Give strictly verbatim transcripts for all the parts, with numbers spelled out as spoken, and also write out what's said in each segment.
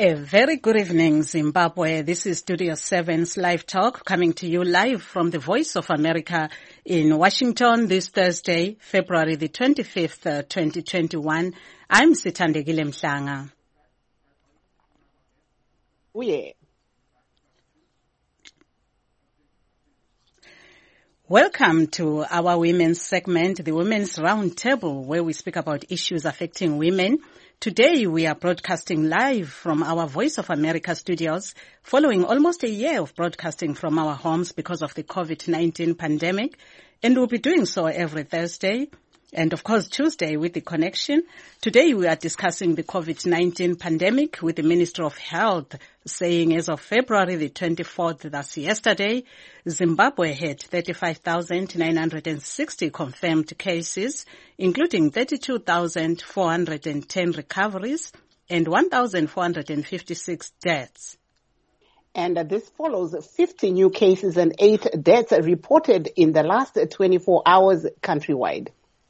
A very good evening, Zimbabwe. This is Studio seven's Live Talk, coming to you live from the Voice of America in Washington this Thursday, February the twenty-fifth, uh, twenty twenty-one. I'm Sithandegile Mhlanga. Oh, yeah. Welcome to our women's segment, the Women's Roundtable, where we speak about issues affecting women. Today we are broadcasting live from our Voice of America studios, following almost a year of broadcasting from our homes because of the COVID nineteen pandemic, and we'll be doing so every Thursday. And of course, Tuesday with The Connection. Today we are discussing the COVID nineteen pandemic with the Minister of Health saying as of February the twenty-fourth, that's yesterday, Zimbabwe had thirty-five thousand nine hundred sixty confirmed cases, including thirty-two thousand four hundred ten recoveries and one thousand four hundred fifty-six deaths. And uh, this follows fifty new cases and eight deaths reported in the last twenty-four hours countrywide.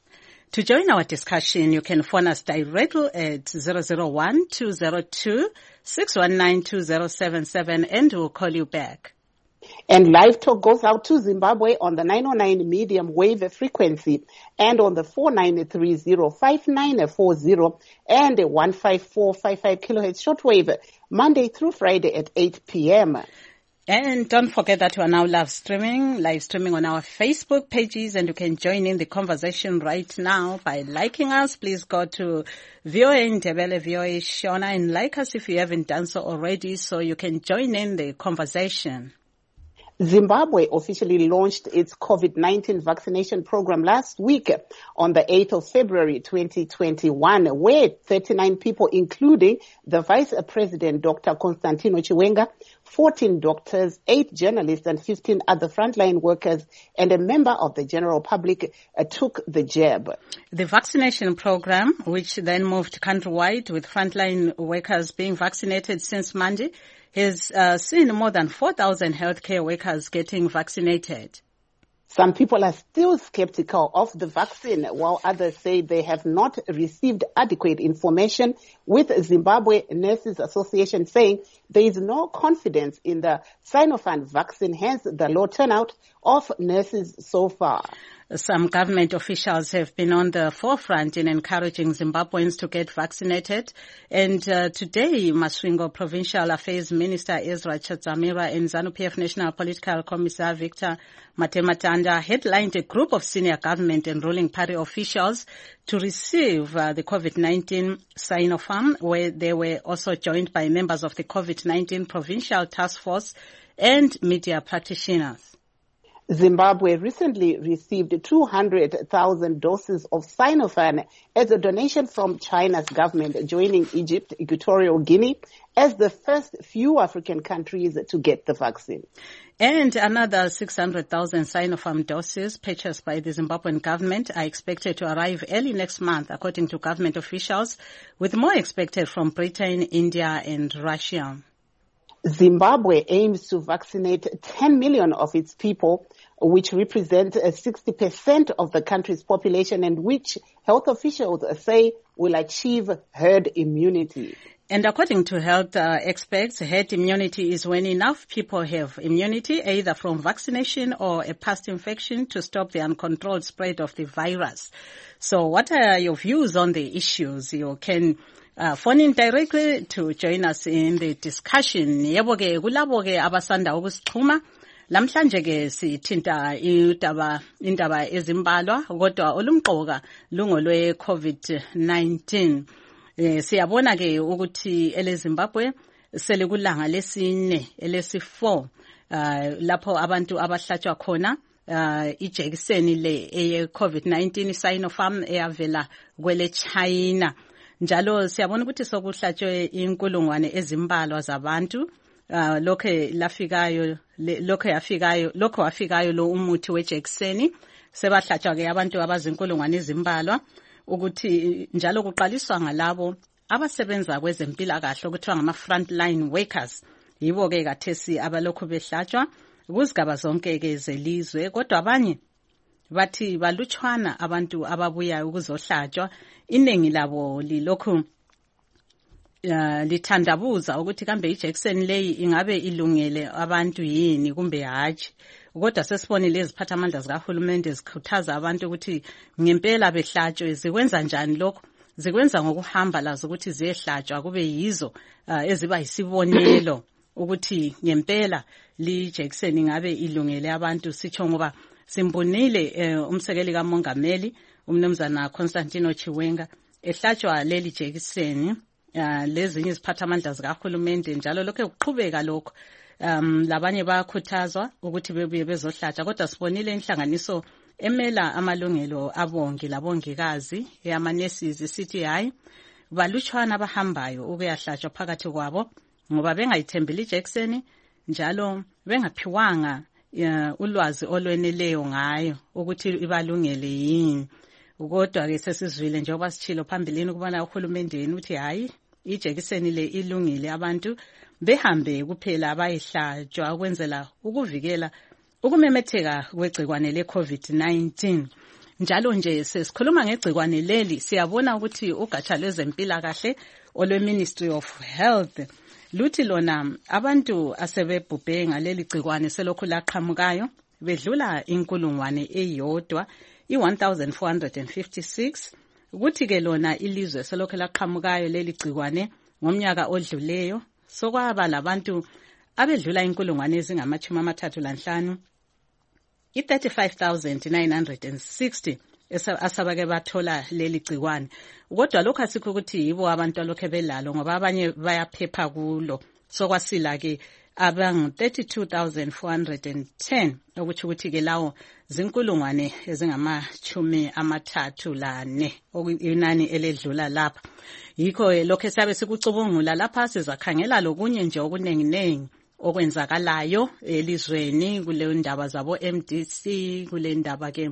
To join our discussion, you can phone us directly at zero zero one, two zero two, six one nine, two zero seven seven and we'll call you back. And Live Talk goes out to Zimbabwe on the nine oh nine medium wave frequency and on the four nine three zero, five nine four zero and one five four five five kilohertz shortwave, Monday through Friday at eight p.m. And don't forget that we are now live streaming, live streaming on our Facebook pages, and you can join in the conversation right now by liking us. Please go to V O A Ndebele, V O A Shona, and like us if you haven't done so already, so you can join in the conversation. Zimbabwe officially launched its COVID nineteen vaccination program last week on the eighth of February twenty twenty-one, where thirty-nine people, including the Vice President, Doctor Constantino Chiwenga, fourteen doctors, eight journalists, and fifteen other frontline workers and a member of the general public uh, took the jab. The vaccination program, which then moved countrywide with frontline workers being vaccinated since Monday, has uh, seen more than four thousand healthcare workers getting vaccinated. Some people are still skeptical of the vaccine, while others say they have not received adequate information, with Zimbabwe Nurses Association saying there is no confidence in the Sinopharm vaccine, hence the low turnout of nurses so far. Some government officials have been on the forefront in encouraging Zimbabweans to get vaccinated. And uh, today, Masvingo Provincial Affairs Minister Ezra Chadzamira and ZANU P F National Political Commissar Victor Matematanda headlined a group of senior government and ruling party officials to receive uh, the COVID nineteen Sinopharm, where they were also joined by members of the COVID nineteen Provincial Task Force and media practitioners. Zimbabwe recently received two hundred thousand doses of Sinopharm as a donation from China's government, joining Egypt, Equatorial Guinea as the first few African countries to get the vaccine. And another six hundred thousand Sinopharm doses purchased by the Zimbabwean government are expected to arrive early next month, according to government officials, with more expected from Britain, India, and Russia. Zimbabwe aims to vaccinate ten million of its people, which represent sixty percent of the country's population, and which health officials say will achieve herd immunity. And according to health uh, experts, herd immunity is when enough people have immunity, either from vaccination or a past infection, to stop the uncontrolled spread of the virus. So what are your views on the issues? You can Uh, phone in directly to join us in the discussion. Yebo ke kulabo ke abasanda ukusixhuma lamhlanje ke sithinta indaba indaba ezimbalwa kodwa olumqoka lungolwe COVID nineteen. Eh, siyabona ke ukuthi ele Zimbabwe sele kulanga lesine elesi four uh, lapho abantu abahlatshwa khona uh, ijekiseni le eye COVID nineteen Sinopharm eyavela kwele China. Njalo siyabona ukuthi sokuhlatshwe inkulungwane ezimbalwa zabantu uh, lokho lafikayo lokho yafikayo lokho wafikayo lo umuthi wejekiseni sebahlatshwa ke abantu abazinkulungwane ezimbalwa ukuthi njalo kuqaliswa ngalabo abasebenza kwezempilakahle okuthiwa ngama frontline workers yibo ke kathesi abalokho behlatshwa kuzigaba zonke ke zelizwe, kodwa abanye bathi balutshwana abantu ababuya ukuzohlatshwa, iningi labo lilokhu uh, lithandabuza ukuthi kambe ijekiseni leyi ingabe ilungele abantu yini kumbe hatshi. Kodwa sesibonile iziphathamandla zikahulumende zikhuthaza abantu ukuthi ngempela behlatshwe. Zikwenza njani lokho? Zikwenza ngokuhamba lazo ukuthi ziyehlatshwa kube yizo uh, eziba yisibonelo ukuthi ngempela li jekiseni ingabe ilungele abantu. Sitsho ngoba simbonile uh, umsekeli kamongameli umnumzana Constantino Chiwenga ehlatshwa leli jekiseni uh, lezinye iziphathamandla zikahulumende, njalo lokho kuqhubeka lokho. Um, labanye bayakhuthazwa ukuthi bebuye bezohlatshwa, kodwa sibonile inhlanganiso emela amalungelo abongi labongikazi yamanesizi sithi hayi balutshwana abahambayo ukuyahlatshwa phakathi kwabo ngoba bengayithembeli ijekiseni, njalo bengaphiwanga uh, ulwazi olweneleyo ngayo ukuthi ibalungele yini. Kodwa ke sesizwile njengoba sichilo phambilini ukubona uhulumendeni uthi hayi ijekiseni le ilungile, abantu behambe kuphela abayihlatshwa ukwenzela ukuvikela ukumemetheka kwegcikwane le COVID nineteen. Njalo nje sesikhuluma ngegcikwane leli, siyabona ukuthi ugatsha lwezempilakahle olwe Ministry of Health luthi lona abantu asebebhubhe ngaleli gcikwane selokhu laqhamukayo bedlula inkulungwane eyodwa i one thousand four hundred fifty-six. Ukuthi ke lona ilizwe selokhu laqhamukayo leli gcikwane ngomnyaka odluleyo sokwaba labantu abedlula inkulungwane ezingamachumi amathathu lanhlanu i thirty-five thousand nine hundred sixty asabake bathola leli gcikwane. Kodwa lokho asikho ukuthi yibo abantu alokho belalo, ngoba abanye bayaphepha kulo. Sokwasila ke abangu thirty-two thousand four hundred ten ukuthi ukuthi ke lawo zinkulungwane ezingamachumi amathathu lane okuyinani eledlula lapha. Yikho lokho sabe sikucubungula lapha sizakhangela lokunye nje okunengi nengi okwenzakalayo elizweni kule ndaba zabo M D C, kule ndaba ke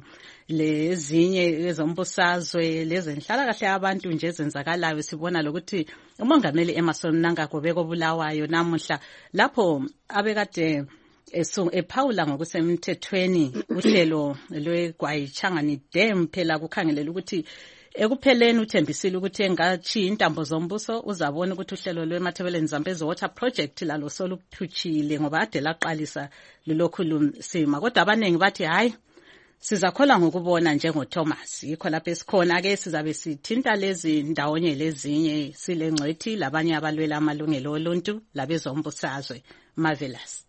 lezinye ezombusazwe lezenhlala kahle abantu nje ezenzakalayo. Sibona lokuthi umongameli Emmerson Mnangagwa bekobulawayo namuhla lapho abekade ephawula ngokusemthethweni uhlelo lweGwayichangani Dam phela kukhangelela ukuthi ekupheleni uthembisile ukuthi engathi intambo zombuso uzabona ukuthi uhlelo lweMatabeleland Zambezi Water Project lalo soluphuchile ngoba ade laqalisa lolokhu lumsima. Kodwa abaningi bathi hayi sizakhola ngokubona njengoThomas. Yikho lapho esikhona ke sizabe sithinta lezi ndawonye lezinye silengcwethi labanye abalwela amalungelo oluntu labezombusazwe. Marvelous.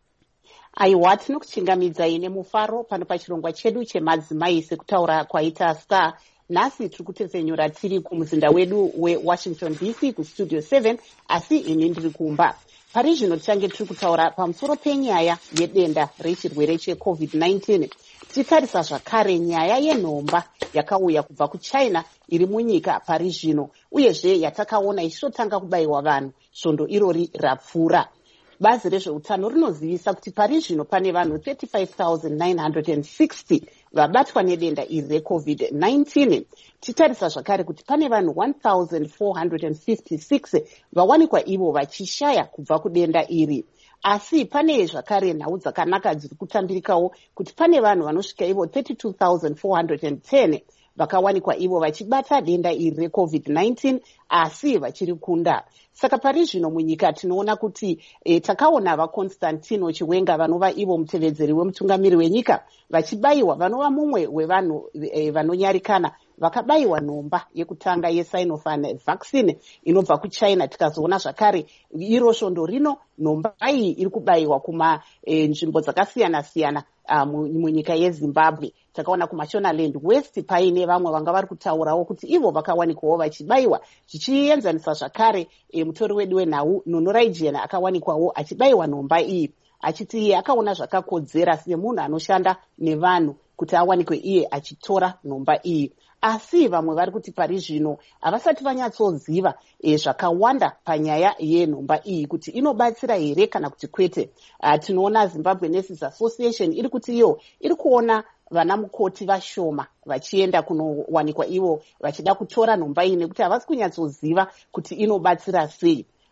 Aiwati nokuchingamidza ine mufaro pano pachirongwa chedu chemadzimai sekutaura kwaita Star. Nasi tiri kutefenyura tiri kumuzinda wedu weWashington D C kustudio seven, asi ini ndiri kumba. Pari zvino tichange tiri kutaura pamusoro penyaya yedenda rechirwere cheCovid nineteen. Tichitarisa zvakare nyaya yenhomba yakauya kubva kuChina iri munyika pari zvino, uyezve yatakaona ichitotanga kubayiwa vanhu svondo irori rapfuura. Bazi rezveutano rinozivisa kuti pari zvino pane vanhu thirty-five thousand nine hundred sixty vabatwa nedenda iri reCovid nineteen. Titarisa zvakare kuti pane vanhu one thousand four hundred fifty-six vawanikwa ivo vachishaya kubva kudenda iri. Asi pane zvakare nhau dzakanaka dziri kutambirikawo kuti pane vanhu vanosvika ivo thirty-two thousand four hundred ten vakawanikwa ivo vachibata denda iri reCovid nineteen asi vachiri kunda. Saka pari zvino munyika tinoona kuti e, takaona vaConstantino Chiwenga vanova ivo mutevedzeri wemutungamiri wenyika vachibayiwa, vanova mumwe wevanhu e, vanonyarikana vakabayiwa nhomba yekutanga yeSinopharm vaccine inobva kuChina. Tikazoona zvakare iro svondo rino nhomba iyi iri kubayiwa kuma e, nzvimbo dzakasiyana siyana munyika yeZimbabwe. Takaona kuMashonaland West paine vamwe vanga vari kutaurawo kuti ivo vakawanikwawo vachibayiwa, zvichienzanisa zvakare e, mutori wedu wenhau Nonoraijiana akawanikwawo achibayiwa nhomba iyi, achiti iye akaona zvakakodzera semunhu anoshanda nevanhu kuti awanikwe iye achitora nhomba iyi. Asi vamwe vari kuti pari zvino havasati vanyatsoziva e, zvakawanda panyaya yenhomba iyi kuti inobatsira here kana kuti kwete. Uh, tinoona Zimbabwe Nurses Association iri kuti iyo iri kuona vana mukoti vashoma vachienda kunowanikwa ivo vachida kutora nhomba iyi nekuti havasi kunyatsoziva kuti inobatsira sei.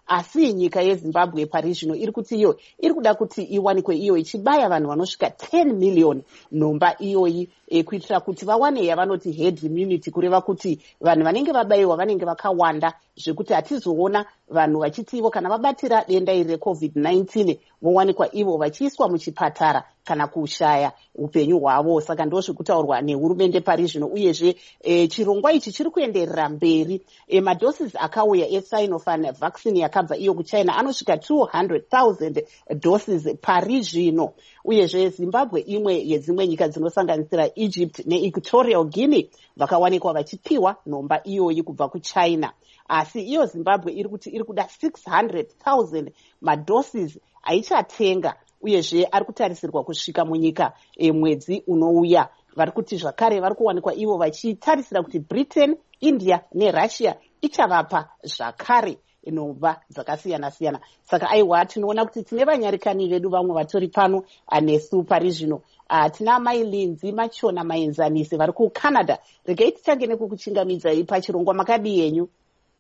asi nyika yeZimbabwe pari zvino iri kuti iyo iri kuda kuti iwanikwe iyo ichibaya vanhu vanosvika ten million nhomba iyoyi e, kuitira kuti vawane yavanoti herd immunity, kureva kuti vanhu vanenge vabayiwa vanenge vakawanda zvekuti hatizoona vanhu vachiti ivo kana vabatira denda iri recovid nineteen vowanikwa ivo vachiiswa muchipatara kana kushaya upenyu hwavo. Saka ndo zvekutaurwa nehurumende pari zvino, uyezve e, chirongwa ichi chiri kuenderera mberi. E, madoses akauya eSinopharm vaccine yakabva iyo kuchina anosvika two hundred thousand doses pari zvino, uyezve Zimbabwe imwe yedzimwe nyika dzinosanganisira Egypt neEquatorial Guinea vakawanikwa vachipiwa nhomba iyoyi kubva kuChina. Asi iyo Zimbabwe iri kuti iri kuda six hundred thousand madoses aichatenga, uyezve ari kutarisirwa kusvika munyika e, mwedzi unouya. Vari kuti zvakare vari kuwanikwa ivo vachitarisira kuti Britain, India neRussia ichavapa zvakare nhomba dzakasiyana siyana. Saka aiwa tinoona kuti tine vanyarikani vedu vamwe vatori pano anesu pari zvino. Uh, tina Mai Linzi Machona Maenzanisi vari kuCanada. Regai titange nekukuchingamidzai pachirongwa makadi yenyu.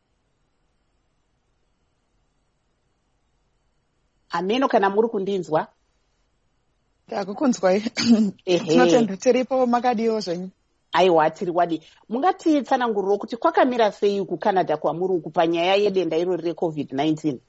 Ameno kana muri kundinzwa? Takukunzwai. Tinotenda tiripo makadiwo zvenyu. Aiwa tiri wadi. Mungatitsanangurira kuti kwakamira sei kuCanada kwamuri uku panyaya yedenda irori recovid nineteen?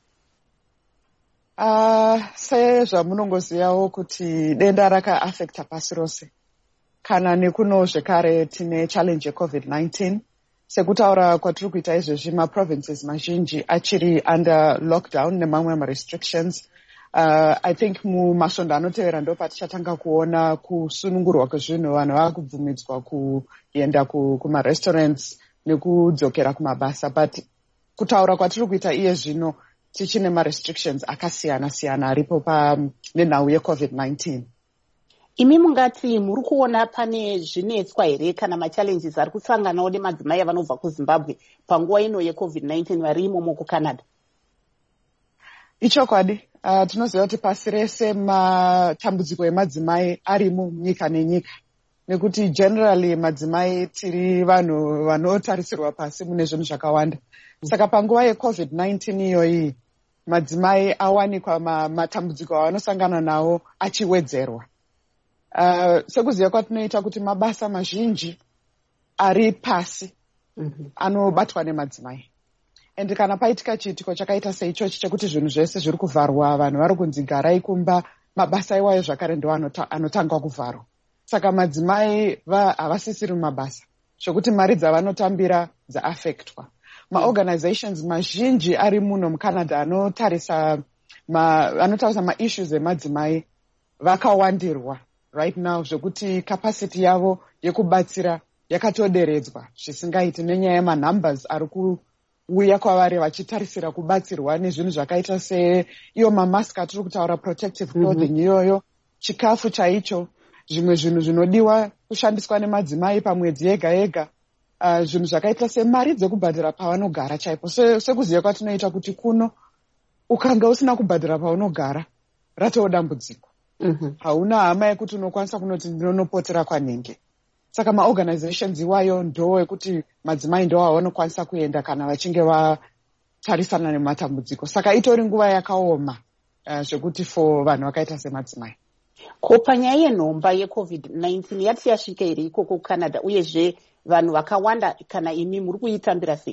Uh, sezvamunongozivawo kuti denda raka-affecta pasi rose. Kana nekuno zvekare tine challenge yecovid nineteen. Sekutaura kwatiri kuita izvezvi maprovinces mazhinji achiri under lockdown nemamwe ma-restrictions. Uh, I think mumasvondo anotevera ndo patichatanga kuona kusunungurwa kwezvinhu, vanhu vakubvumidzwa kuenda kuma-restaurants nekudzokera kumabasa. But kutaura kwatiri kuita iye zvino tichine ma-restrictions akasiyana siyana aripo pa nenhau yecovid nineteen. Imi mungati muri kuona pane zvinetswa here kana machallenges ari kusanganawo nemadzimai vanobva kuZimbabwe panguva ino yecovid nineteen vari imomo kuCanada? Ichokwadi. Uh, tinoziva kuti pasi rese matambudziko emadzimai arimo nyika nenyika, nekuti generally madzimai tiri vanhu vanotarisirwa pasi mune zvinhu zvakawanda. Saka panguva yecovid nineteen iyoyi madzimai awanikwa ma, matambudziko avanosangana nawo achiwedzerwa. Uh, sekuziva kwatinoita kuti mabasa mazhinji ari pasi mm-hmm. anobatwa nemadzimai. And kana paitika chiitiko chakaita seichochi chekuti zvinhu zvese zviri kuvharwa, vanhu vari kunzi garai kumba, mabasa iwayo zvakare ndo anotangwa kuvharwa. Saka madzimai havasisiri mumabasa, zvokuti mari dzavanotambira dza-affectwa. Ma-organizations mazhinji ari muno muCanada anotarisa ma, anotarisa ma-issues emadzimai vakawandirwa right now, zvokuti capacity yavo yekubatsira yakatoderedzwa zvisingaiti nenyaya yema-numbers ari ku uya kwavari vachitarisira kubatsirwa nezvinhu zvakaita se iyo mamask atiri kutaura protective clothing mm-hmm. iyoyo, chikafu chaicho, zvimwe zvinhu zvinodiwa kushandiswa nemadzimai pamwedzi yega yega, uh, zvinhu zvakaita semari dzekubhadhira pavanogara chaipo. So, sekuziva kwatinoita kuti kuno ukanga usina kubhadhira paunogara ratoo dambudziko. Mm-hmm. Hauna hama yekuti unokwanisa kunoti ndinonopotera kwanhenge. Saka ma-organizations iwayo ndo ekuti madzimai ndo avanokwanisa kuenda kana vachinge vatarisana nematambudziko. Saka itori nguva yakaoma uh, zvekuti for vanhu vakaita semadzimai. Ko panyaya yenhomba yecovid nineteen yati yasvika here ikoko kuCanada, uyezve vanhu vakawanda kana imi muri kuitambira sei?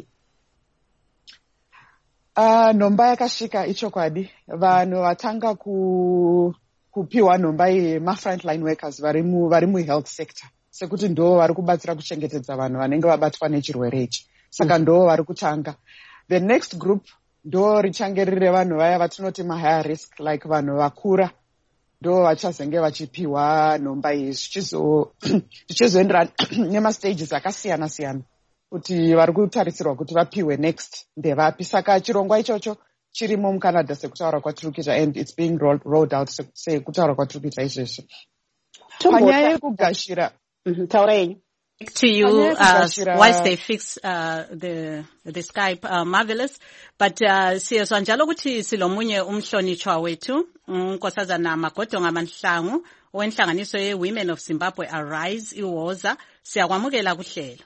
Uh, nhomba yakasvika ichokwadi. Vanhu vatanga ku, kupiwa nhomba iyi ma-frontline workers vari mu-health sector. Sekuti ndo vari kubatsira kuchengetedza vanhu vanenge vabatwa nechirwere ichi. Saka ndo vari kutanga. The next group ndo richange riri vanhu vaya vatinoti ma-higher risk, like vanhu vakura, ndo vachazenge vachipiwa nhomba iyi zvichizoenderana nemastages akasiyana siyana kuti vari kutarisirwa kuti vapiwe next ndevapi. Saka chirongwa ichocho chirimo muCanada sekutaura kwatiri kuita, and it's being rolled, rolled out sekutaura kwatiri kuita izvezvi. Panyaya yekugashira Taurei. To you, uh, whilst they fix uh, the the Skype, uh, marvelous. But uh, siyezwa njalo ukuthi silomunye umhlonitshwa wethu uNkosazana Magodonga Manhlangu owenhlanganiso ye-Women of Zimbabwe Arise iwoza. Siyakwamukela kuhlelo.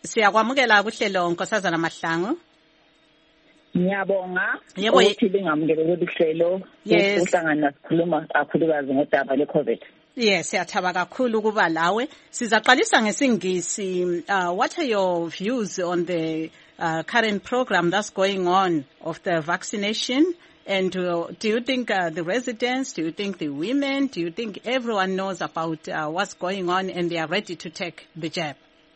Siyakwamukela kuhlelo Nkosazana Mahlangu. Ngiyabonga yebo ukuthi lingamukele kuhlelo uhlangana sikhuluma kakhulukazi ngodaba le-COVID. Yes, siyathaba kakhulu ukuba lawe. Sizaqalisa ngesingisi. Uh, what are your views on the uh, current program that's going on of the vaccination? And uh, do you think uh, the residents, do you think the women, do you think everyone knows about uh, what's going on and they are ready to take the jab?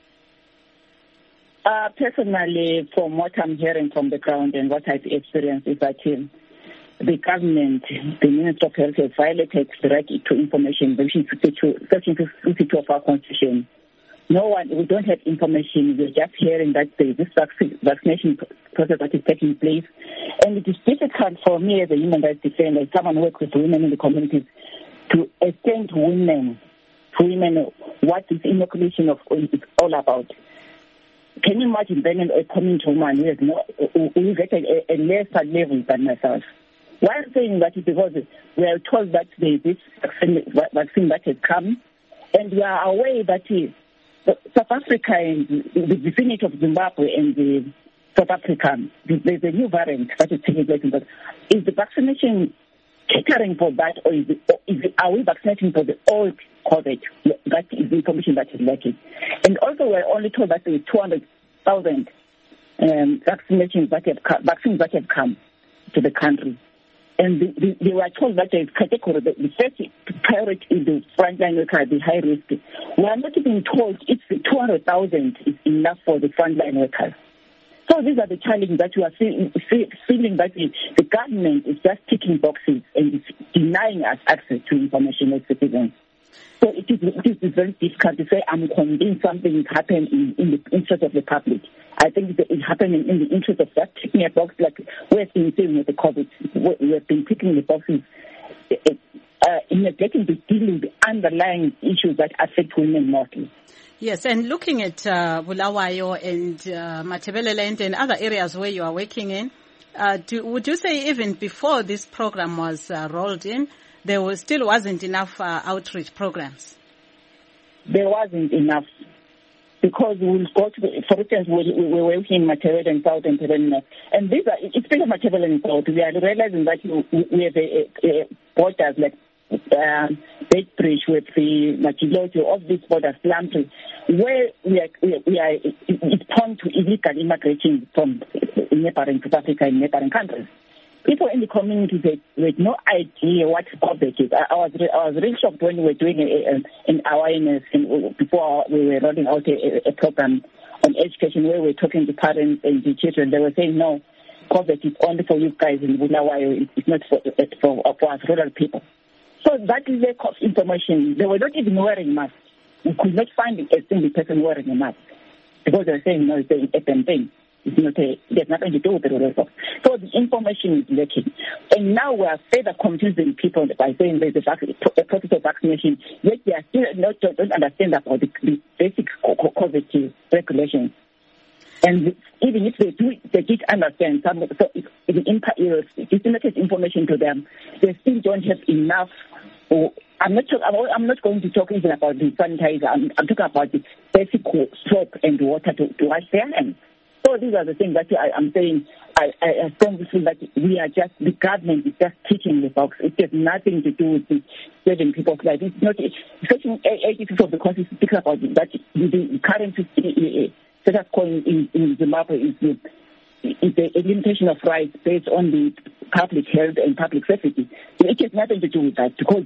Uh, personally, from what I'm hearing from the ground and what I've experienced is that um, the government, the Minister of Health has violated the right to information, Section fifty-two of our Constitution. No one, we don't have information. We're just hearing that there is this vaccine, vaccination process that is taking place. And it is difficult for me as a human rights defender, as someone who works with women in the communities, to explain to women, to women what this inoculation of is all about. Can you imagine then a community woman who is no, who is at a, a lesser level than myself? Why I'm saying that is because we are told that there is this vaccine, vaccine that has come, and we are aware that South Africa and the vicinity of Zimbabwe and the South Africa, there's a new variant that is taking place. But is the vaccination catering for that, or is, it, or is it, are we vaccinating for the old COVID? That is the information that is lacking. And also, we're only told that there is two hundred thousand um, vaccinations that have come, vaccines that have come to the country. And the, the, they were told that there is category, the, the first priority is the frontline workers, the high risk. We are not even told if the two hundred thousand is enough for the frontline workers. So these are the challenges that we are feeling, feeling that the, the government is just ticking boxes and is denying us access to information as citizens. So it is, it is very difficult to say I'm convinced something is happening in, in the interest of the public. I think it's happening in the interest of just ticking a box like we've been doing with the COVID. We have been ticking the boxes uh, in neglecting to deal with the underlying issues that affect women mostly. Yes, and looking at uh, Bulawayo and uh, Matabeleland and other areas where you are working in, uh, do, would you say even before this program was uh, rolled in, there was, still wasn't enough uh, outreach programs? There wasn't enough. Because we'll go to, the, for instance, we, we, we're working in Matabele and South and Matabele, and these are, especially Matabele and South, we are realizing that we have a, a, a borders like um, Bedbridge with the Machiloto, all these borders, Lamprey, where we are, we are, we are it's prone to illegal immigration from neighboring South Africa and neighboring countries. People in the community, they, they had no idea what COVID is. I, I was I was really shocked when we were doing a, a, an awareness and before we were rolling out a, a program on education where we were talking to parents and the children. They were saying, no, COVID is only for you guys in Bulawayo. It's not for, for, for us rural people. So that is lack of information. They were not even wearing masks. We could not find a single person wearing a mask because they were saying, no, it's an open thing. It's not a, there's nothing to do with the results. So the information is lacking. And now we are further confusing people by saying there's a, vac- a process of vaccination, yet they are still not don't understand about the, the basic COVID regulations. And even if they do, they did understand some of the impact, it's limited information to them. They still don't have enough. Or, I'm not. Talk, I'm not going to talk even about the sanitizer. I'm, I'm talking about the basic soap and water to, to wash their hands. So these are the things that I, I'm saying. I, I, I strongly feel that we are just, the government is just ticking the box. It has nothing to do with the saving people's lives. It's not, Section eighty-six of the Constitution speaks about that the, the current status quo in, in Zimbabwe is the, is the limitation of rights based on the public health and public safety. So it has nothing to do with that because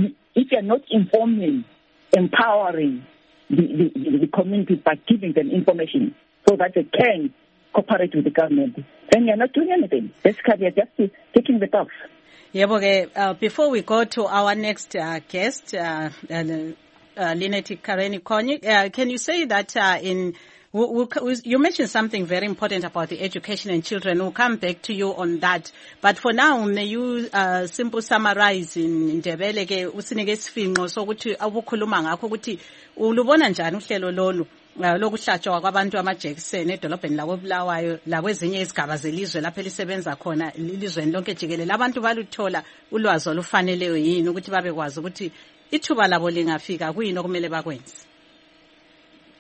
if you are not informing, empowering the, the, the community by giving them information, so that they can cooperate with the government, then you're not doing anything. Basically, you're just taking the box. Yeah, okay. Uh, before we go to our next uh, guest, uh, uh, uh, Lynette Kareni-Konyi, uh, can you say that uh, in we'll, we'll, you mentioned something very important about the education and children. We'll come back to you on that. But for now, may you uh, simple summarize in Ndebele ke usinike isifinqo sokuthi abukhuluma ngakho ukuthi ulubona njani uhlelo lolu lokuhlatshwa kwabantu amajekiseni edolobheni lakoBulawayo lakwezinye izigaba zelizwe lapho elisebenza khona ilizweni lonke jikelele abantu baluthola ulwazi olufaneleyo yini ukuthi babekwazi ukuthi ithuba labo lingafika kuyini okumele bakwenze.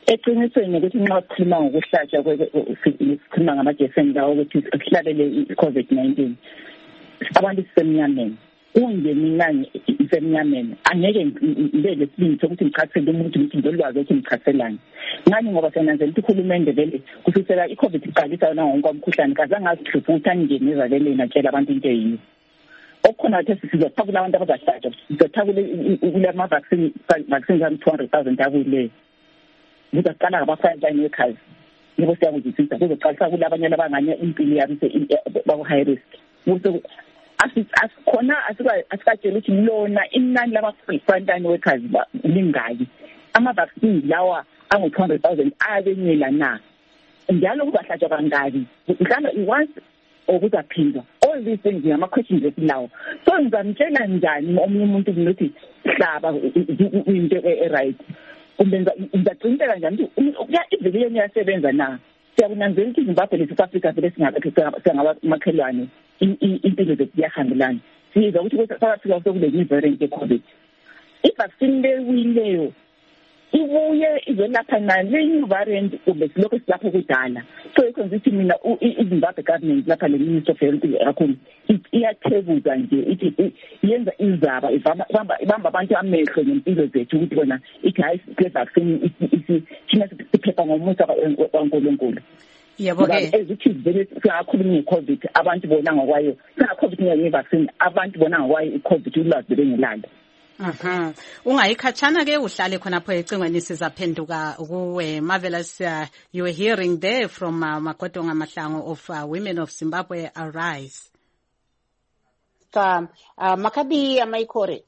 eqinisweni ukuthi nxa sikhuluma ngokuhlatshwa sikhuluma ngama-Jefferson lawo ukuthi sihlalele i-COVID nineteen abantu sisemnyameni kunje mina ngisemnyameni angeke ngibe lesibindi sokuthi ngichasele umuntu ukuthi ngizolwazi ukuthi ngichaselani ngani ngoba senanzela ukuthi uhulumende vele kusukela i-COVID iqalisa yona wonke umkhuhlane kaze angazihluphi ukuthi angene ezakeleni atshela abantu into eyiyo okukhona ukuthi sizothakula abantu abazahlatshwa sizothakula kule ama-vaccine vaccines ami-two hundred thousand akuyile kuzaqala ngaba-frontline workers yebo siyakuzwisisa kuzoqalisa kule abanye abanganye impilo yabo baku-high risk asikhona asikatshela ukuthi lona inani lama-frontline workers lingaki ama-vaccines lawa angu-two hundred thousand abenyela na njalo kuzahlatshwa kangaki mhlawumbe once okuzaphindwa all these things ngama-questions esilawo so ngizamtshela njani omunye umuntu ukuthi hlaba into e-right kumbe ngizaqiniseka njani ukuthi ivele yona iyasebenza na siyakunanzela ukuthi iZimbabwe le-South Africa vele singamakhelwane impilo zethu ziyahambelana siyiza ukuthi South Africa sekule new variant ye-COVID i-vaccine leyileyo ibuye izelapha nale new variant kumbe silokhu silapho kudala so ikhonza ukuthi mina iZimbabwe government lapha le Ministry of Health kakhulu iyathebuza nje ithi yenza izaba ibamba abantu amehlo ngempilo zethu ukuthi bona ithi hayi le vaccine thina siphepha ngomusa kaNkulunkulu yebo-ke ezithi vele singakhuluma nge-COVID abantu bona ngokwayo singa-COVID nge-vaccine abantu bona ngokwayo i-COVID ulwazi bengelalo. Aha. Ungayikhatshana ke uhlale khonapho ecingweni sizaphenduka kuwe. Marvelous, uh, you were hearing there from uh, Makodonga Mahlangu of uh, Women of Zimbabwe Arise. Ka uh, Makabi Amaikore.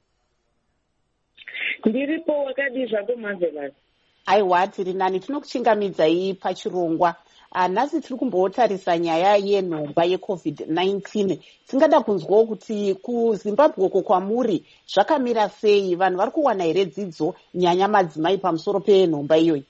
Ndiripo wakadi zvako Marvelous. Aiwa tiri nani tinokuchingamidza iyi pachirongwa. Uh, nhasi tiri kumbotarisa nyaya yenhomba ye-COVID nineteen. Tingada kunzwawo kuti kuZimbabwe uko kwamuri zvakamira sei, vanhu vari kuwana here dzidzo nyanya madzimai pamusoro penhomba iyoyi?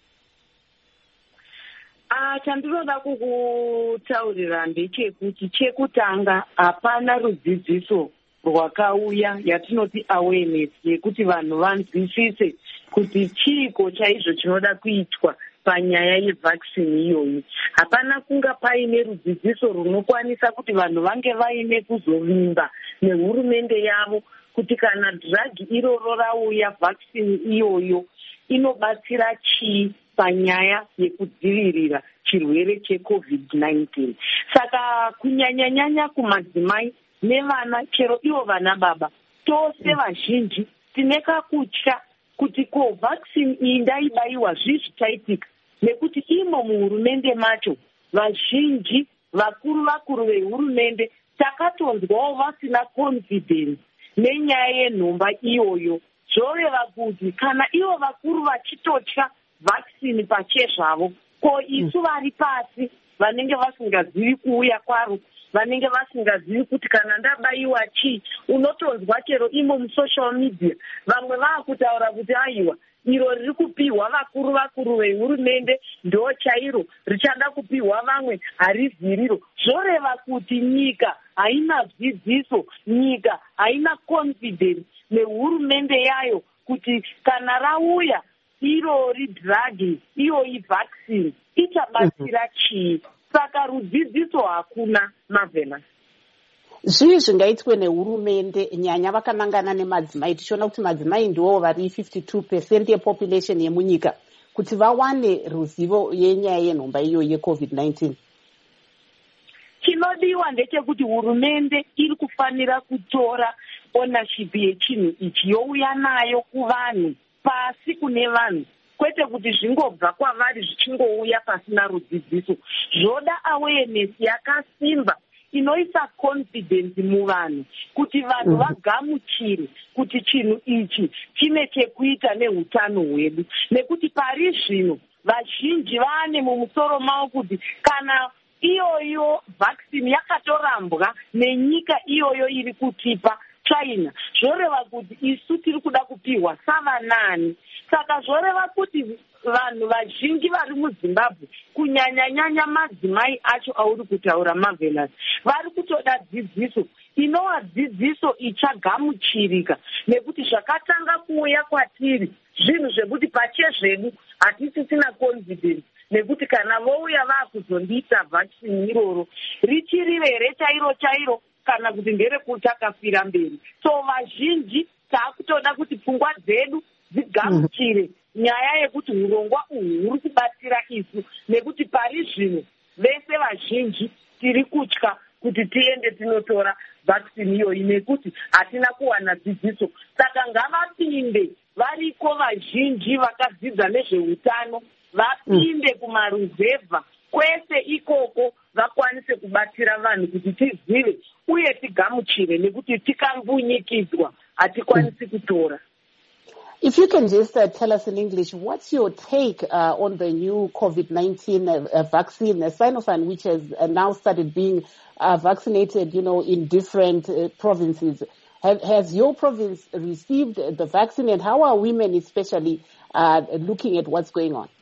Ah, chandinoda kukutaurira ndechekuti chekutanga hapana rudzidziso rwakauya yatinoti awareness yekuti vanhu vanzwisise kuti chiiko chaizvo chinoda kuitwa panyaya yevaccine iyoyi. Hapana kunga paine rudzidziso runokwanisa kuti vanhu vange vaine kuzovimba nehurumende yavo kuti kana drug iroro rauya vaccine iyoyo inobatsira chii panyaya yekudzivirira chirwere cheCovid nineteen. Saka kunyanya-nyanya kumadzimai nevana, chero ivo vana baba, tose vazhinji tineka kutya kuti ko vaccine iyi ndaibaiwa zvizvi chaitika, nekuti imo muhurumende macho vazhinji vakuru vakuru vehurumende takatonzwawo vasina confidence nenyaya yenhomba iyoyo. Zvoreva kuti kana ivo vakuru vachitotya vaccine pachezvavo, ko isu vari pasi vanenge vasingazivi kuuya kwaro, vanenge vasingazivi kuti kana ndabaiwa chii, unotonzwa chero imo musocial media vamwe vaakutaura kuti aiwa iro riri kupiwa vakuru vakuru vehurumende ndo chairo, richada kupiwa vamwe hariziriro. Zvoreva kuti nyika haina dzidziso, nyika haina confidence nehurumende yayo kuti kana rauya irori drug iyoyi vaccine ichabatsira chii. Saka rudzidziso hakuna. Marvelous. Zvii zvingaitwe nehurumende nyanya vakanangana nemadzimai, tichiona kuti madzimai ndiwo vari fifty-two percent yepopulation yemunyika, kuti vawane ruzivo yenyaya yenhomba iyo yeCovid nineteen? Chinodiwa ndechekuti hurumende iri kufanira kutora ownership yechinhu ichi youya nayo kuvanhu, pasi kune vanhu, kwete kuti zvingobva kwavari zvichingouya pasina rudzidziso. Zvoda awareness yakasimba inoisa confidence muvanhu kuti vanhu vagamuchire kuti chinhu ichi chine chekuita nehutano hwedu, nekuti pari zvino vazhinji vane mumusoro mavo kuti kana iyoyo vaccine yakatorambwa nenyika iyoyo iri kutipa China, zvoreva kuti isu tiri kuda kupiwa savanani. Saka zvoreva kuti vanhu vazhinji vari muZimbabwe, kunyanya-nyanya madzimai acho auri kutaura Marvelous, vari kutoda dzidziso inova dzidziso ichagamuchirika, nekuti zvakatanga kuuya kwatiri zvinhu zvekuti pachezvedu hatisisina confidence nekuti kana vouya vaakuzondiita vaccine iroro richirive here chairo chairo kana kuti nderekutakakwira mberi. So vazhinji taakutoda kuti pfungwa dzedu dzigamuchire nyaya yekuti urongwa uhu huri kubatsira isu, nekuti pari zvino vese vazhinji tiri kutya kuti tiende tinotora vaccine iyoyi nekuti hatina kuwana dzidziso. Saka ngavapinde variko vazhinji vakadzidza nezveutano, vapinde kumaruzevha kwese ikoko vakwanise kubatsira vanhu kuti tizive uye tigamuchire, nekuti tikambunyikidzwa hatikwanisi kutora. If you can just uh, tell us in English, what's your take uh, on the new COVID nineteen uh, uh, vaccine, uh, Sinopharm, which has uh, now started being uh, vaccinated, you know, in different uh, provinces? Have, has your province received the vaccine, and how are women especially uh, looking at what's going on?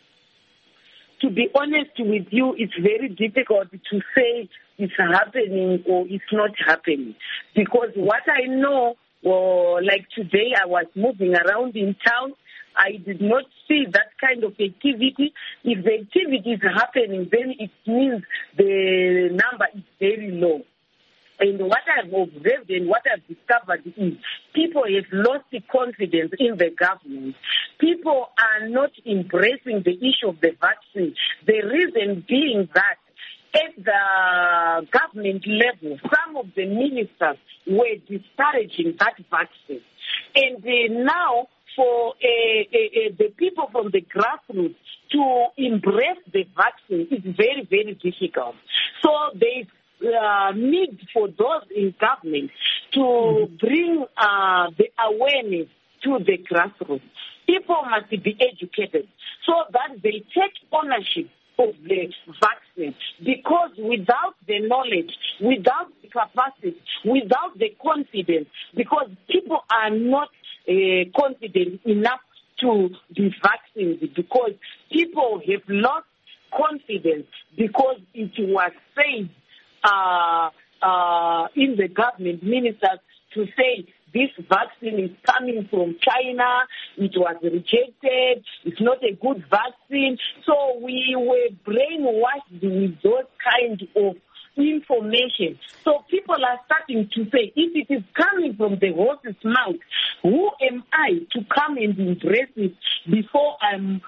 To be honest with you, it's very difficult to say it's happening or it's not happening, because what I know, well, like today I was moving around in town, I did not see that kind of activity. If the activity is happening, then it means the number is very low. And what I've observed and what I've discovered is people have lost the confidence in the government. People are not embracing the issue of the vaccine. The reason being that at the government level, some of the ministers were discouraging that vaccine. And uh, now for uh, uh, uh, the people from the grassroots to embrace the vaccine is very, very difficult. So there is Uh, need for those in government to mm-hmm. bring uh, the awareness to the grassroots. People must be educated so that they take ownership of the vaccine, because without the knowledge, without the capacity, without the confidence, because people are not uh, confident enough to be vaccinated, because people have lost confidence because it was said Uh, uh, in the government ministers to say this vaccine is coming from China, it was rejected, it's not a good vaccine. So we were brainwashed with those kind of information. So people are starting to say, if it is coming from the horse's mouth, who am I to come and embrace it before I'm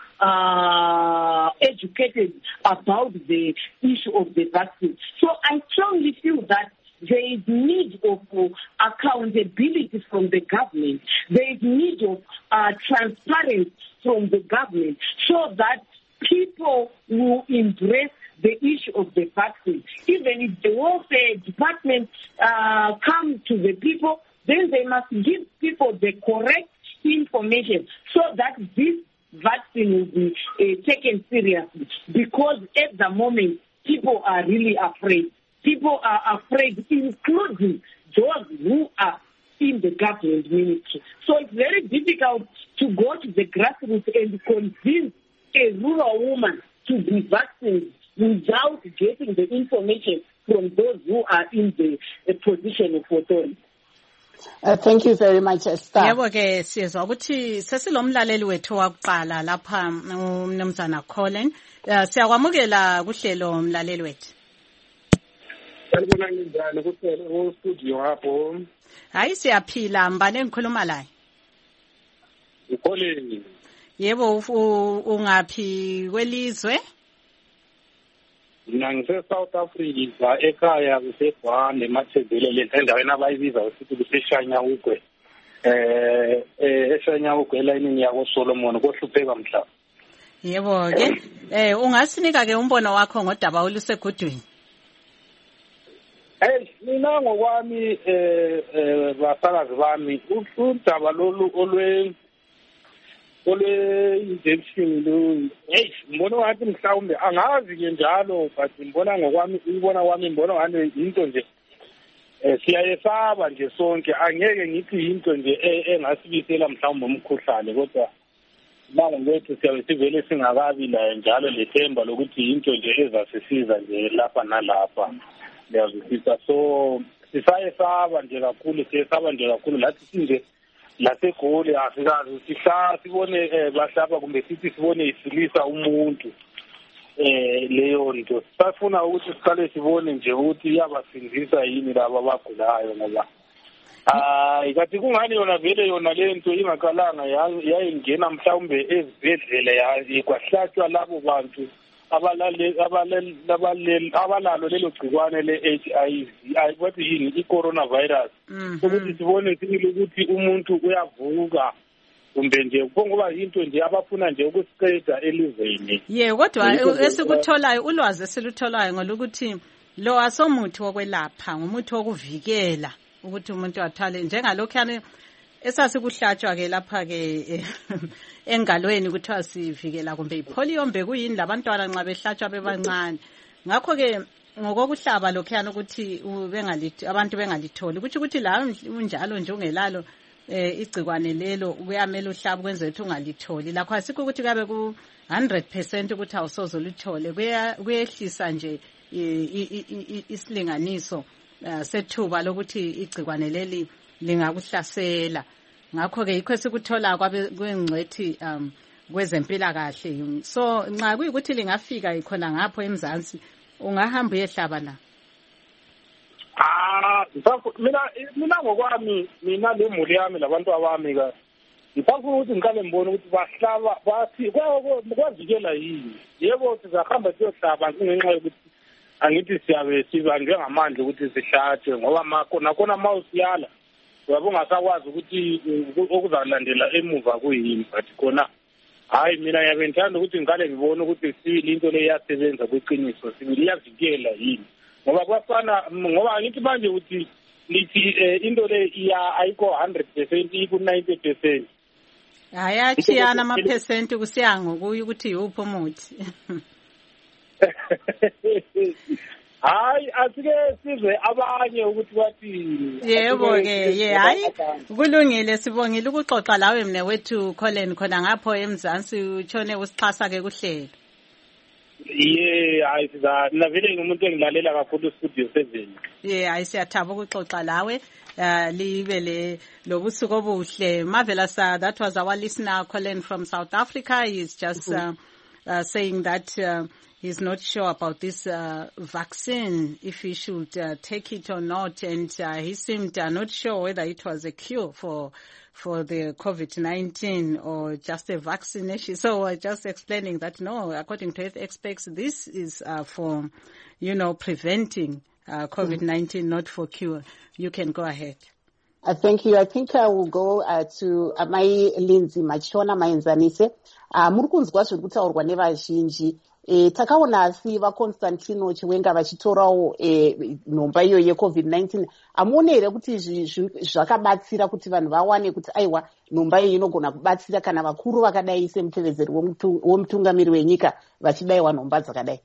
uh, educated about the issue of the vaccine? So I strongly feel that there is need of uh, accountability from the government. There is need of uh, transparency from the government, so that people will embrace the issue of the vaccine. Even if the welfare department uh, come to the people, then they must give people the correct information so that this vaccine will be uh, taken seriously. Because at the moment, people are really afraid. People are afraid, including those who are in the government ministry. So it's very difficult to go to the grassroots and convince a rural woman to be vaccinated without getting the information from those who are in the, the position of authority. Uh, thank you very much, Esther. Yebo ke siyezwa ukuthi sesilomlaleli wethu wakuqala lapha umnumzana Colin. Uh, siyakwamukela kuhlelo umlaleli wethu. Sanibona njani kuphela ku studio hapo? Hayi siyaphila, mbane ngikhuluma la. Colin. Yebo ungaphi kwelizwe? Mina ngise South Africa ekhaya kuseBhane eMathezele le endaweni abayibiza ukuthi kuseshanya ugwe. Eh eh eshanya ugwe line yako Solomon kohlupheka mhla. Yebo ke eh ungasinika ke umbono wakho ngodaba olusegudwini. Eh mina ngokwami eh eh basakazi bami udaba lolu olwe olwe injection lo hey mbona wathi mhlawumbe angazi ke njalo but ngibona ngokwami ubona kwami mbona ngane into nje eh siyayesaba nje sonke angeke ngithi into nje engasibisela mhlawumbe umkhuhlane kodwa manje ngithi siyabe sivele singakabi la njalo lethemba lokuthi into nje ezasisiza nje lapha nalapha liyazwisisa. So sisayesaba nje kakhulu siyesaba nje kakhulu lathi sinje laseGoli asikazi sihla sibone bahlaba kumbe sithi sibone isilisa umuntu eh leyo nto sifuna ukuthi siqale sibone nje ukuthi iyabasindisa yini laba abagulayo ngoba ah ikathi kungani yona vele yona lento ingaqalanga yayingena mhlawumbe ezibhedlela yakwahlatshwa labo bantu abalale abalale abalalo lelo gcikwane le-H I V ayibathi yini i-coronavirus ukuthi sibone sibili ukuthi umuntu uyavuka kumbe nje ngoba into nje abafuna nje ukusiqeda elizweni. Yeah, kodwa esikutholayo ulwazi esilutholayo ngolukuthi lo asomuthi wokwelapha ngumuthi wokuvikela ukuthi umuntu athale njengalokho yani esasikuhlatshwa ke lapha ke engalweni kuthiwa sivikela kumbe ipolio mbe kuyini labantwana nxa behlatshwa bebancane. Ngakho ke ngokokuhlaba lokho yani ukuthi bengalithi abantu bengalitholi ukuthi ukuthi la unjalo nje ungelalo eh igcikwane lelo kuyamela uhlaba kwenze ukuthi ungalitholi lakho asikho ukuthi kabe ku one hundred percent ukuthi awusoze ulithole kuyehlisa nje isilinganiso sethuba lokuthi igcikwane leli lingakuhlasela. Ngakho ke yikho sikuthola kwengcwethi um kwezempilakahle. So nxa kuyikuthi lingafika ikhona ngapho eMzansi ungahamba uyehlaba la. Ah, mina mina ngokwami mina lemuli yami labantu abami ka ngifuna ukuthi ngikale ngibone ukuthi bahlaba bathi kwavikela yini. Yebo sizahamba siyohlaba ngenxa yokuthi angithi siyabe sibanjwe ngamandla ukuthi sihlatshwe ngoba makho nakona mawusiyala uyabo ngasakwazi ukuthi okuzalandela emuva kuyini but khona hayi mina yabe ngithanda ukuthi ngikale ngibone ukuthi sibili into le iyasebenza kweqiniso sibili iyavikela yini ngoba kwafana ngoba ngithi manje ukuthi lithi into le iya ayikho one hundred percent iku ninety percent. Hayi achiyana ama percent kusiya ngokuyi ukuthi yuphi umuthi. Hayi asike sizwe abanye ukuthi bathi yebo ke ye hayi kulungile sibongile ukuxoxa lawe mne wethu Colin khona ngapho eMzansi utshone usixhasa ke kuhlelo. Ye hayi siza na vele ngumuntu engilalela kakhulu studio seven. Ye hayi siyathaba ukuxoxa lawe libe le lobusuku obuhle. Marvelous, uh, that was our listener Colin from South Africa. He's just uh, uh, saying that uh, he's not sure about this uh, vaccine, if he should uh, take it or not, and uh, he seemed uh, not sure whether it was a cure for for the COVID nineteen or just a vaccination. So uh, just explaining that no, according to health experts, this is uh, for, you know, preventing uh, COVID nineteen, not for cure. You can go ahead. Uh, thank you. I think I will go uh, to uh, Mai Lindsay Machona Mainzanise. Uh, Murukunzwa zvekutaurwa nevazhinji. E, takaona asi vaConstantino Chiwenga vachitorawo e, nhomba iyo yeCovid nineteen. Amuone here kuti zvakabatsira kuti vanhu vawane kuti aiwa nhomba iyi inogona kubatsira kana vakuru vakadai semutevezeri womutungamiri wenyika vachibayiwa nhomba dzakadai.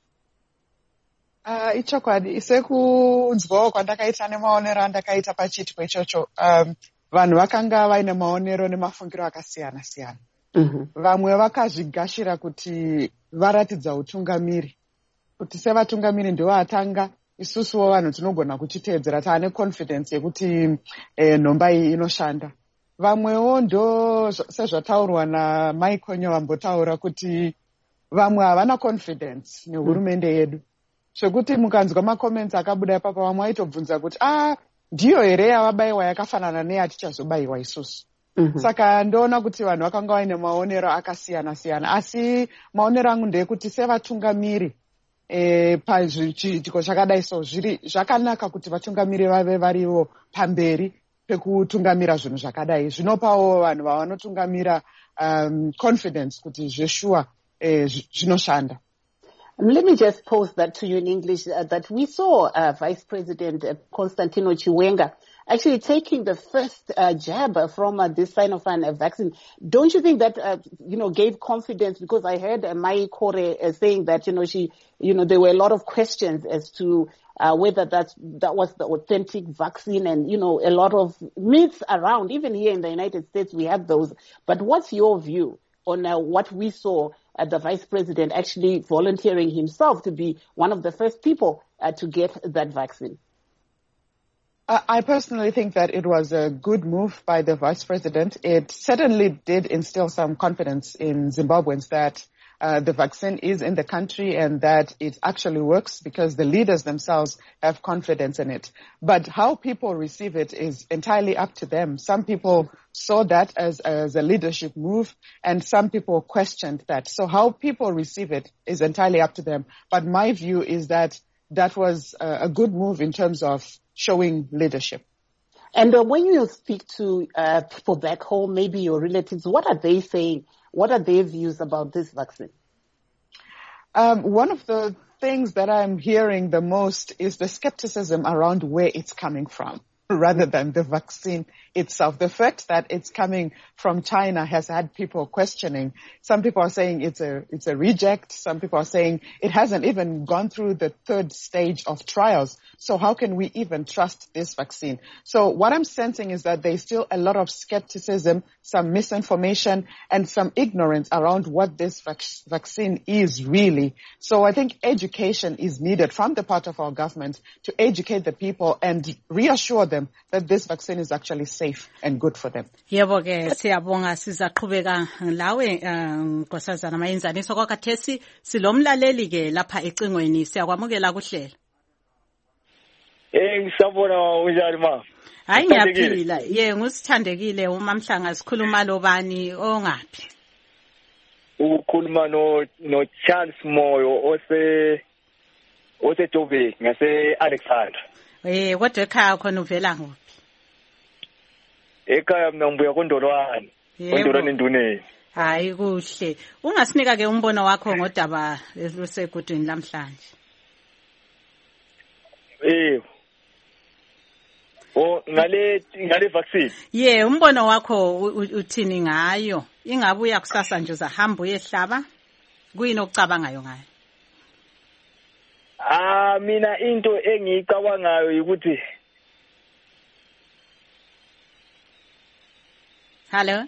Uh, ichokwadi sekunzwawo kwandakaita nemaonero andakaita pachiitwa ichocho um, vanhu vakanga vaine maonero nemafungiro akasiyana siyana. Mm-hmm. Vamwe vakazvigashira kuti varatidza utungamiri kuti sevatungamiri ndivo atanga isusuwo vanhu tinogona kuchiteedzera taane confidence yekuti eh, nhomba iyi inoshanda. Vamwewo ndo sezvataurwa naMaikonyo vambotaura kuti vamwe havana confidence nehurumende yedu. Zvekuti mukanzwa macomments akabuda ipapo vamwe vaitobvunza kuti ah ndiyo here yavabayiwa yakafanana neyatichazobayiwa isusu. Mm-hmm. Saka ndoona kuti vanhu vakanga vaine maonero akasiyana siyana asi maonero angu ndeyekuti sevatungamiri eh pazviitiko zvakadai so zviri zvakanaka kuti vatungamiri vave varivo pamberi pekutungamira zvinhu zvakadai zvinopawo vanhu vavanotungamira um, confidence kuti zveshuwa eh zvinoshanda. Let me just pose that to you in English, uh, that we saw uh, Vice President uh, Constantino Chiwenga actually taking the first uh, jab from uh, this Sinopharm uh, vaccine. Don't you think that, uh, you know, gave confidence? Because I heard uh, Mai Kore uh, saying that, you know, she, you know, there were a lot of questions as to uh, whether that that was the authentic vaccine and, you know, a lot of myths around. Even here in the United States, we have those. But what's your view on uh, what we saw uh, the Vice President actually volunteering himself to be one of the first people uh, to get that vaccine? I personally think that it was a good move by the Vice President. It certainly did instill some confidence in Zimbabweans that uh, the vaccine is in the country and that it actually works, because the leaders themselves have confidence in it. But how people receive it is entirely up to them. Some people saw that as, as a leadership move, and some people questioned that. So how people receive it is entirely up to them. But my view is that that was a, a good move in terms of showing leadership. And uh, when you speak to uh, people back home, maybe your relatives, what are they saying? What are their views about this vaccine? Um, one of the things that I'm hearing the most is the skepticism around where it's coming from, rather than the vaccine itself. The fact that it's coming from China has had people questioning. Some people are saying it's a it's a reject. Some people are saying it hasn't even gone through the third stage of trials. So how can we even trust this vaccine? So what I'm sensing is that there's still a lot of skepticism, some misinformation, and some ignorance around what this vac- vaccine is really. So I think education is needed from the part of our government to educate the people and reassure them that this vaccine is actually safe and good for them. Yebo ke siyabonga, sizaqhubeka lawe Nkosazana Mayenzaniso. Kwakhathesi silomlaleli ke lapha ecingweni, siyakwamukela kuhlela. Eh ngisabona unjani ma? Hayi ngiyaphila. Ye ngusithandekile uMamhlanga, sikhuluma lobani ongapi? Ukhuluma no no Charles Moyo ose ose Joburg ngase Alexander. Eh kodwa ekhaya khona uvela ngophi? Ekhaya mina ngibuya koNdolwane. koNdolwane Nduneni. Hayi kuhle. Ungasinika ke umbono wakho ngodaba lusegudwini namhlanje. Eh. Oh ngale ngale vaccine. Yeah, umbono wakho uthini ngayo? Ingabuya kusasa nje uzahamba uyehlaba? Kuyini okucabangayo ngayo? Ah mina into engiyicabangayo ukuthi Hello.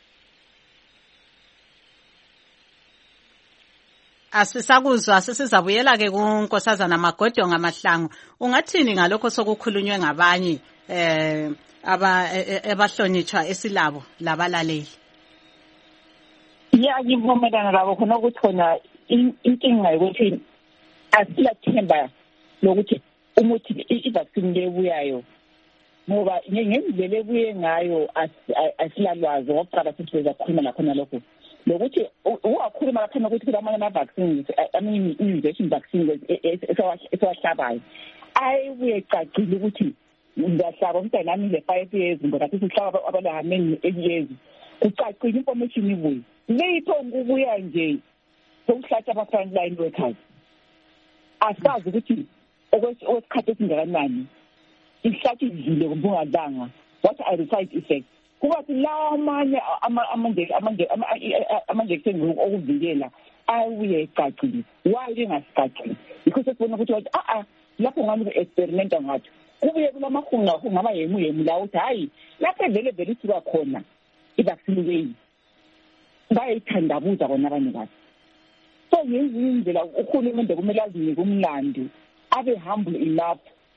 Asisakuzwa, sesizabuyela ke kuNkosazana Magodo ngamaHlangu. Ungathini ngalokho sokukhulunywe ngabanye eh aba abahlonitshwa esilabo labalaleli? Yeah, ngivumelana labo khona ukuthi khona inkinga ukuthi asilathemba lokuthi umuthi i-vaccine lebuyayo ngoba ngendlela ebuye ngayo asilalwazi ngokuqala sithi bezakhuluma lakhona lokho lokuthi uwakhuluma lakhona ukuthi kulamanye ama-vaccines I mean immunization vaccines esawahlabayo ayibuye cacile ukuthi ngizahlaba umntana nami le-five years ngoba kathi sihlaba abalahamengi eight years kucacile information ibuye leyipho ukubuya nje sokuhlatha ama-frontline workers asazi ukuthi okwesikhathi esingakanani ihlathi idlile kubungadanga what are the side effects kuba lawa amanye amanje-amanje-amanje okuvikela ayibuye ecacile why bengasicacile because sesibona ukuthi a-a lapho ngani ku-experimenta ngathi kubuye kulamahungahunga abayemu-yemu la ukuthi hhayi lapho vele vele isuka khona i-vaccine leyi bayayithandabuza kona abanye bathi so ngezinye indlela urhulumente kumele azinike umlando abe humble enough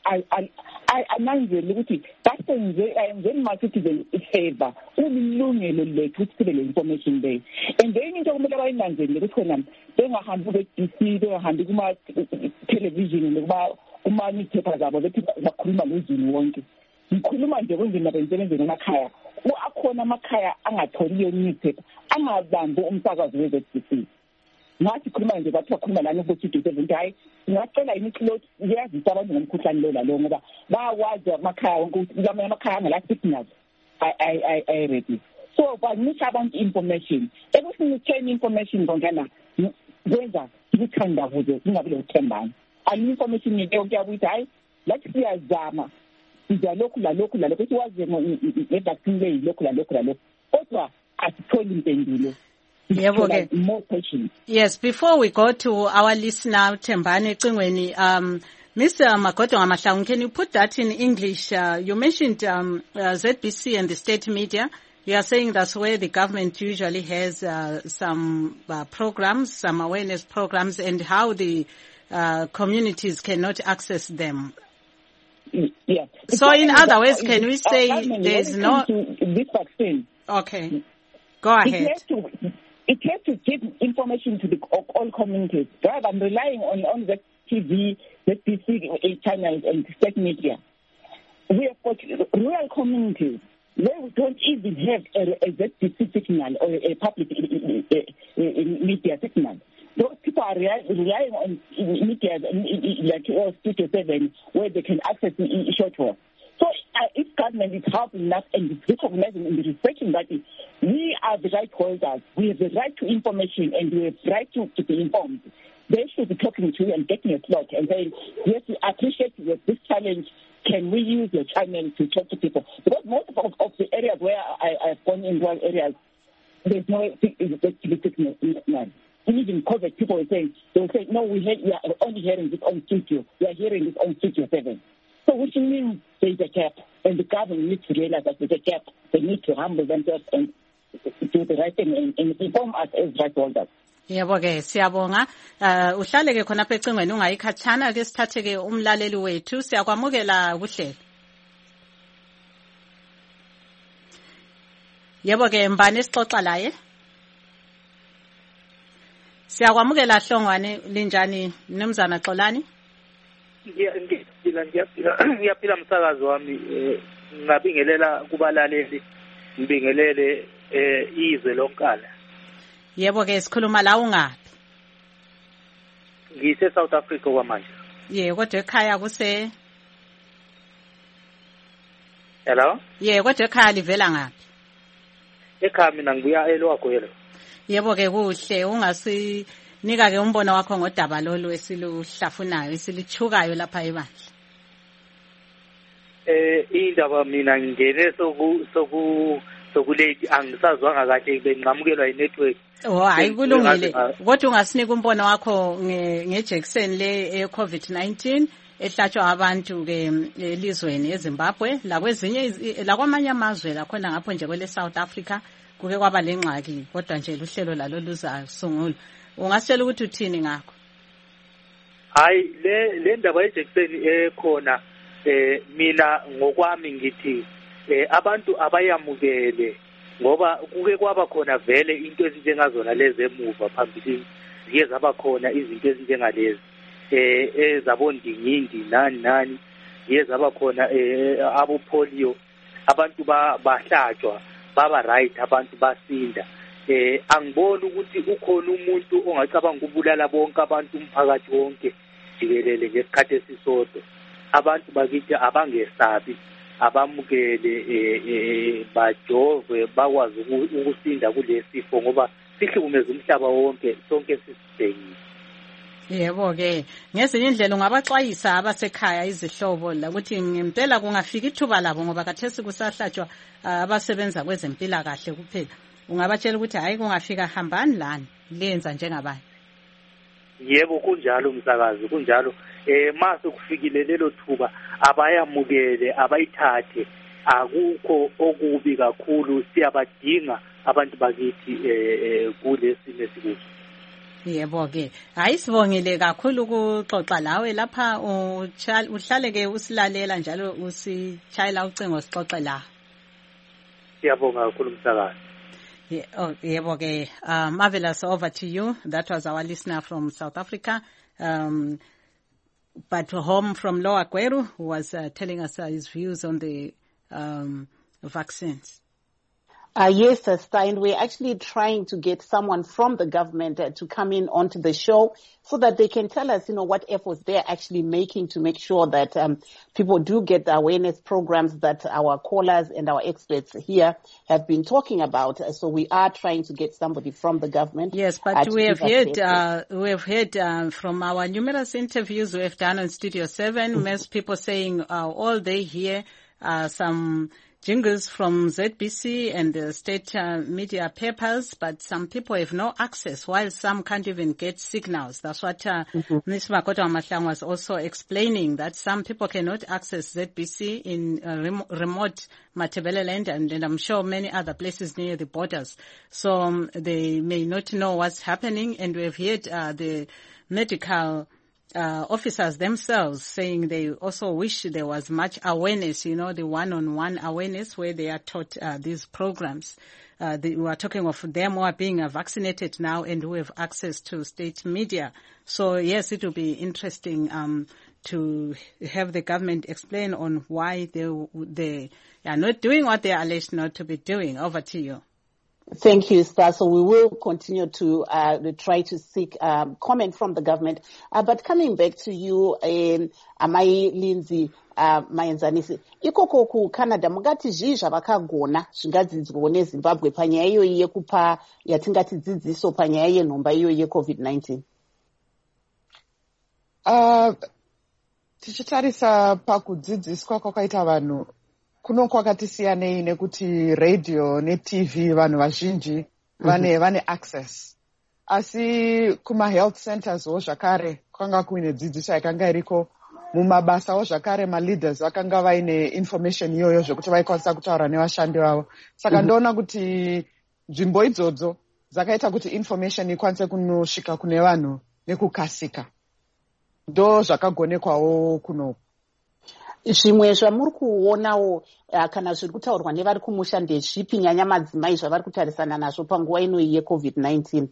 ananzele ukuthi basenzeni ma-citizen ifavor kulilungelo lethu ukuthi sibe le information leyo and then into kumele bayinanzele ukuthi khona bengahambi kwe-D C bengahambi kuma-television nokuba kuma-newspaper zabo bethi bakhuluma ngozini wonke ngikhuluma nje kwenzeni abensebenzeni emakhaya akhona amakhaya angatholiyo newspaper angabambi umsakazo we-Z B C ngathi khuluma nje bathiwa khuluma lani ukuthi ukuthi hayi ngiyacela imiklot ngiyazisa abantu ngomkhuhlane lo lalo ngoba bayawazi amakhaya wonke ukuthi lamanye amakhaya angala signals i i ready so banika abantu information ekusini information ngongana kwenza ukuthandabuze kungabe lokuthembana ani information ngeke ukuyabuthi hayi lathi siyazama siza lokhu la lokhu la lokhu ukuthi wazi ngevaccine leyi lokhu la lokhu la lokhu kodwa asitholi impendulo. Okay. More questions. Yes, before we go to our listener, Tembane Cingweni, um, Mister Magodo ngamaHlangu, can you put that in English? Uh, you mentioned um, uh, Z B C and the state media. You are saying that's where the government usually has uh, some uh, programs, some awareness programs, and how the uh, communities cannot access them. Yeah. So in other words, can we say there's no... This vaccine. Okay. Go ahead. It has to, it has to give information to the all communities rather than relying on, on the T V, the P C channels and state media. We have got rural communities where we don't even have a, a Z B C signal or a public a, a, a media signal. Those people are relying on media like oh, Studio seven where they can access the shortwave. So uh, if government is helping enough and is recognizing and respecting that we are the right holders, we have the right to information and we have the right to, to be informed, they should be talking to you and getting a slot and saying, yes, we appreciate this challenge. Can we use your channel to talk to people? Because most of, of the areas where I, I've gone in rural areas, there's no signal. Even COVID, people were saying, they will say, no, we, hear, we are only hearing this on studio. We are hearing this on Studio seven. So which means there's a gap, and the government needs to realize that there's a gap. They need to humble themselves and do the right thing and, and inform us as right holders. Yebo ke siyabonga uh uhlale ke khona phe cingweni ungayikhatshana ke sithathe ke umlaleli wethu siyakwamukela kuhle. Yebo ke mbani sixoxa laye? Siyakwamukela Hlongwane linjani Mnumzana Xolani? Ngiyaphila ngiyaphila ngiyaphila umsakazi wami ngabingelela kubalaleli ngibingelele izwe lonkana. Yebo ke sikhuluma la ungaphi? Ngise South Africa kwamanje. Ye kodwa ekhaya kuse Hello? Ye kodwa ekhaya livela ngaphi? Ekhaya mina ngibuya eLwagwelo. Yebo ke kuhle ungasinika ke umbono wakho ngodaba lolu esiluhlafunayo esilichukayo lapha ebandla. Eh indaba mina ngene soku soku sokulate angisazwanga kahle benqamukelwa inetwork. Oh hayi kulungile kodwa ungasinika umbono wakho ngejection le e COVID nineteen ehlatshwa abantu ke elizweni eZimbabwe la kwezinye la kwamanye amazwe la khona ngapho nje kwele South Africa kuke kwaba lengxaki kodwa nje luhlelo lalo luzasungula. Ungasitshela ukuthi uthini ngakho? Hayi le le ndaba yejection ekhona eh mina ngokwami ngithi eh abantu abayamukele ngoba kuke kwaba khona vele into ezinjengazona lezi emuva phambili ziye zaba khona izinto ezinjengalezi eh ezabondingindi nani nani ziye zaba khona eh abo polio abantu bahlatshwa baba right abantu basinda eh angiboni ukuthi ukhona umuntu ongacabanga ukubulala bonke abantu umphakathi wonke jikelele ngesikhathi esisodwa. Abantu bakithi abangesabi abamukele eh bajove bakwazi ukusinda kulesifo ngoba sihlukumeza umhlaba wonke sonke sisibhekile. Yebo ke ngezinye indlela ungabaxwayisa abasekhaya izihlobo la ukuthi ngempela kungafika ithuba labo ngoba kathesi kusahlatshwa abasebenza kwezempila kahle kuphela. Ungabatshela ukuthi hayi kungafika hambani lana lenza njengabanye. Yebo kunjalo umsakazi kunjalo eh mase kufikile lelo thuba abayamukele abayithathe akukho okubi kakhulu siyabadinga abantu bakithi eh kulesimo esikuso. Yebo ke hayi sibongile kakhulu ukuxoxa lawe lapha uhlale ke usilalela njalo usitshayela ucingo sixoxe la. Siyabonga kakhulu umsakazi. Yeah, oh, yebo ke uh, marvelous, over to you. That was our listener from South Africa, um, but home from Lower Gweru, who was uh, telling us uh, his views on the um, vaccines. Uh, yes, uh, Stein, we're actually trying to get someone from the government uh, to come in onto the show so that they can tell us, you know, what efforts they're actually making to make sure that um, people do get the awareness programs that our callers and our experts here have been talking about. Uh, so we are trying to get somebody from the government. Yes, but uh, we, have heard, uh, we have heard uh, from our numerous interviews we have done on Studio seven, mm-hmm. most people saying uh, all they hear uh, some jingles from Z B C and the state uh, media papers, but some people have no access, while some can't even get signals. That's what uh, mm-hmm. Miz Makota Mahlang was also explaining, that some people cannot access Z B C in uh, rem- remote Matabeleland and, and I'm sure many other places near the borders. So um, they may not know what's happening, and we've heard uh, the medical uh, officers themselves saying they also wish there was much awareness, you know, the one-on-one awareness where they are taught uh, these programs. Uh, the, we are talking of them who are being uh, vaccinated now and who have access to state media. So, yes, it will be interesting um, to have the government explain on why they, they are not doing what they are alleged not to be doing. Over to you. Thank you, Star. So we will continue to uh, try to seek um, comment from the government. Uh, but coming back to you, um, Amai Lindsay uh, Maenzanisi, ikoko ku Canada mungati zvii zvavakagona zvingadzidzwawo neZimbabwe panyaya iyoyi yekupa yatingati dzidziso panyaya yenhomba iyoyi yecovid nineteen? Uh, tichitarisa pakudzidziswa kwakaita vanhu kuno kwakatisiyanei nekuti radio ne-T V vanhu vazhinji vane mm-hmm. vane access. Asi kuma health centers wo zvakare kwanga kuine dzidziso yakanga iriko, mumabasa wo zvakare ma leaders vakanga vaine information iyoyo zvekuti vaikwanisa kutaura nevashandi vavo. Saka ndoona kuti nzvimbo idzodzo dzakaita kuti information ikwanise kunosvika kune vanhu nekukasika. Ndo zvakagonekwawo kuno. Zvimwe zvamuri kuonawo uh, kana zviri kutaurwa nevari kumusha ndezvipi nyanya madzimai zvavari kutarisana nazvo panguva inoyi yecovid nineteen?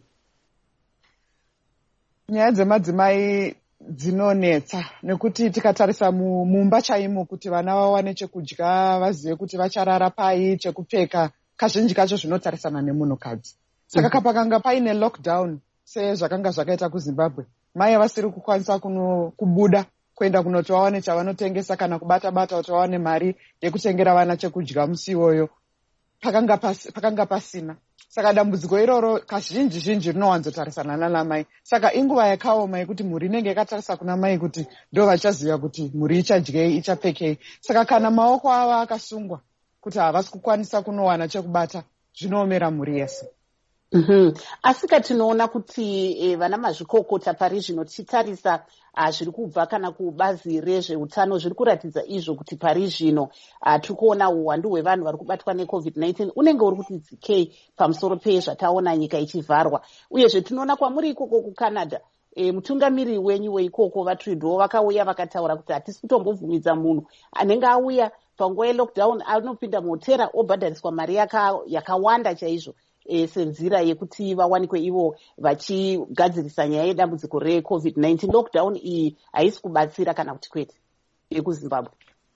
Nyaya dzemadzimai dzinonetsa nekuti tikatarisa mumba chaimo kuti vana vawane chekudya, vazive kuti vacharara pai, chekupfeka, kazhinji kacho zvinotarisana nemunhukadzi. Saka mm-hmm. kapakanga paine lockdown sezvakanga zvakaita kuZimbabwe, mai vasiri kukwanisa kuno kubuda kuenda kunoti vawane chavanotengesa kana kubata bata kuti vawane mari yekutengera vana chekudya musi iwoyo, pakanga pasi, pakanga pasina. Saka dambudziko iroro kazhinji zhinji rinowanzotarisana nana mai. Saka inguva yakaoma yekuti mhuri inenge yakatarisa kuna mai kuti ndo vachaziva kuti mhuri ichadyei, ichapfekei. Saka kana maoko ava akasungwa kuti havasi kukwanisa kunowana chekubata, zvinoomera mhuri yese. Mm-hmm. Asika tinoona kuti eh, vana mazvikokota pari zvino tichitarisa uh, zviri kubva kana kubazi rezveutano zviri kuratidza izvo kuti pari zvino uh, tiri kuona uwandu hwevanhu vari kubatwa necovid nineteen unenge uri kuti dzikei pamusoro pezvataona nyika ichivharwa. Uyezve tinoona kwamuri ikoko kuCanada, e, mutungamiri wenyu weikoko vaTrudeau vakauya vakataura kuti hatisi kutombovhumidza munhu anenge auya panguva yelockdown anopinda muhotera obhadhariswa mari yaka, yakawanda chaizvo. E, senzira yekuti vawanikwe ivo vachigadzirisa nyaya yedambudziko recovid nineteen. Lockdown iyi haisi kubatsira kana kuti kwete yekuZimbabwe?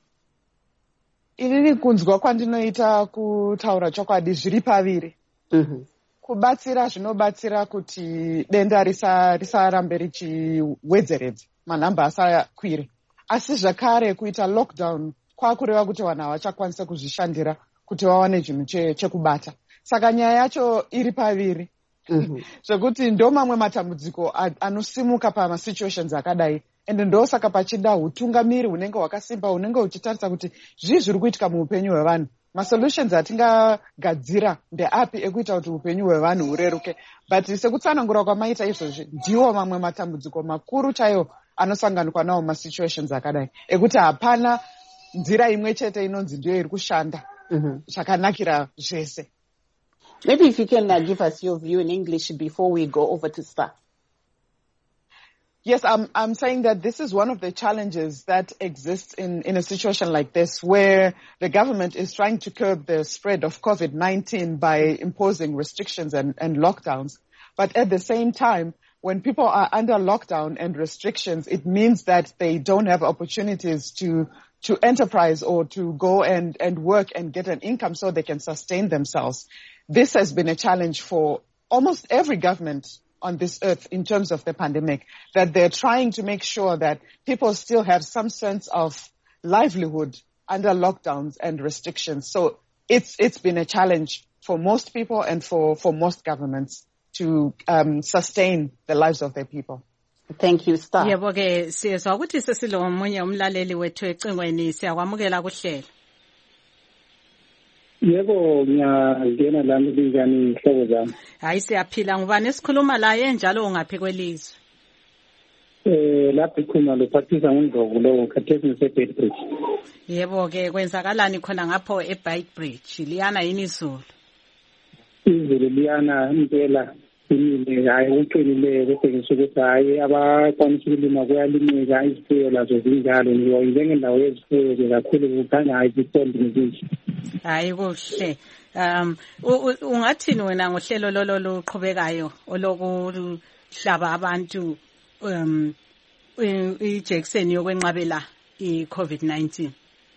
Inini kunzwa kwandinoita kutaura chokwadi zviri paviri. Mm-hmm. Kubatsira zvinobatsira kuti denda risarambe risa richiwedzeredza, manhamba asakwire. Asi zvakare kuita lockdown kwakureva kuti vanhu havachakwanisa kuzvishandira kuti vawane chinhu chekubata. Saka nyaya yacho iri paviri. Mm-hmm. Zvekuti ndo mamwe matambudziko anosimuka pamasituations akadai. Ende ndo saka pachida utungamiri hunenge hwakasimba, hunenge huchitarisa kuti zvii zviri kuitika muupenyu hwevanhu. Masolutions atingagadzira ndeapi ekuita kuti upenyu hwevanhu hureruke. But sekutsanangura kwamaita izvozvi ndiwo mamwe matambudziko makuru chaiwo anosanganikwa nawo masituations akadai. Ekuti hapana nzira imwe chete inonzi ndiyo iri kushanda. Mm-hmm. Zvakanakira zvese. Maybe if you can uh, give us your view in English before we go over to Star. Yes, I'm, I'm saying that this is one of the challenges that exists in, in a situation like this, where the government is trying to curb the spread of COVID nineteen by imposing restrictions and, and lockdowns. But at the same time, when people are under lockdown and restrictions, it means that they don't have opportunities to to enterprise or to go and, and work and get an income so they can sustain themselves. This has been a challenge for almost every government on this earth in terms of the pandemic, that they're trying to make sure that people still have some sense of livelihood under lockdowns and restrictions. So it's it's been a challenge for most people and for, for most governments to um, sustain the lives of their people. Thank you, Star. Yebo ke siyezwa ukuthi sesilo omunye umlaleli wethu ecingweni, siyakwamukela kuhlelo. Yebo ngiyangena la njani inhlobo zami. Hayi siyaphila, ngubani esikhuluma la enjalo ungaphi kwelizwe? Eh lapha ikhuluma lo Patricia Ngundlovu lo khathesi ngiseBeitbridge. Yebo ke kwenzakalani khona ngapho eBeitbridge? Liyana yini izulu? Izulu liyana impela imile hayi uqinile kutshengisa ukuthi hayi abakwanisa ukulima kuyalimeka izifuyo lazo zinjalo nje njengendawo yezifuyo kakhulu kukhanya hayi ziqonde nje. Hayi kuhle. Um ungathini wena ngohlelo lolo luqhubekayo olokuhlaba abantu um ijekiseni yokwenqabela i-COVID nineteen?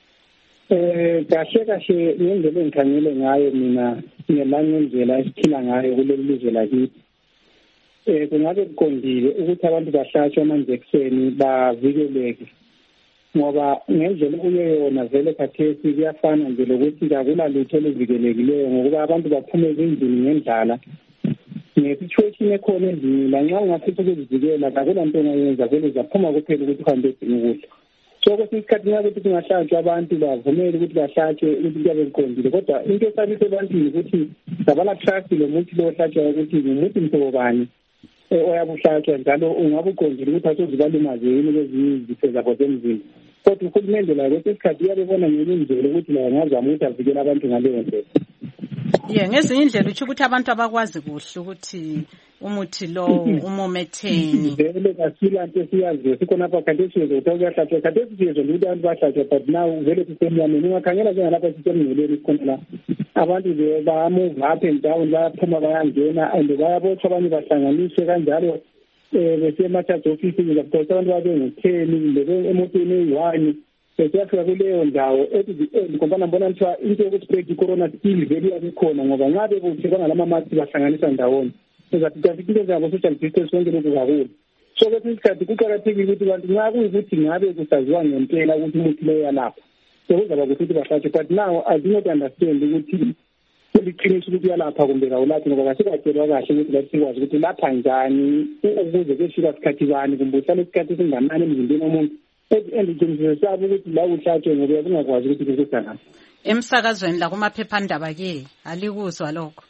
Eh kahle kahle ngendlela engikhangele ngayo mina ngelanye indlela esiphila ngayo kuleli lizwe lakithi. Eh kungabe kuqondile ukuthi abantu bahlatshwe amanjekiseni bavikeleke. Ngoba ngendlela uyeyona vele khathesi kuyafana nje lokuthi akula lutho oluvikelekileyo ngokuba abantu baphume ezindlini ngendlala. Ngesituation ekhona endlini la nxa ungafisa ukuzivikela akula nto ongayenza vele zaphuma kuphela ukuthi uhambe edinga ukudla. So kwesinye isikhathi nxa ukuthi kungahlatshwa abantu bavumele ukuthi bahlatshwe ukuthi kuyabe kuqondile kodwa into esabisa ebantwini ukuthi abala-trust lo muthi lo ohlatshwayo ukuthi ngumuthi mhlobo bani oyabuhlatshwa njalo ungabe uqondile ukuthi asozibalimaze yini kwezinye izifo zabo zemzimba. Kodwa uhulumende layo kwesinye isikhathi uyabebona ngenye indlela ukuthi layo ngazama ukuthi avikele abantu ngaleyo ndlela. Ye ngezinye indlela utsho ukuthi abantu abakwazi kuhle ukuthi umuthi lo umumetheni. Vele kasila nto siyaziyo sikhona apha khathesi sizwe ukuthi kuyahlatshwa khathesi sizwe ukuthi abantu bahlatshwa but now vele sisemnyameni ungakhangela njengalapha sisemngceleni sikhona la abantu nje bayamuva up and down bayaphuma bayangena and bayabotshwa abanye bahlanganiswe kanjalo um besema-charge office because abantu babengu-ten kumbe emotweni eyi-one sesiyafika kuleyo ndawo ethi the end ngombana mbona kuthiwa into yokuspread i-corona still vele iyabikhona ngoba nxa bekuthi bangalamamaski bahlanganisa ndawonye ezathi into zabo social distance konke lokhu kakhulu. So kwesinye isikhathi kuqakathekile ukuthi bantu nxa kuyikuthi ngabe kusaziwa ngempela ukuthi umuthi lo uyalapha sekuzaba kuthi ukuthi bahlatshwe but now I do not understand ukuthi kuliqiniso ukuthi uyalapha kumbe kawulaphi ngoba kasikatshelwa kahle ukuthi lathi sikwazi ukuthi lapha njani ukuze kuyefika sikhathi bani kumbe uhlale isikhathi esinganani emzimbeni womuntu endiqinisile sabe ukuthi la uhlatshwe ngoba ungakwazi ukuthi kuzokuthana. Emsakazweni la kumaphephandaba ke alikuzwa lokho.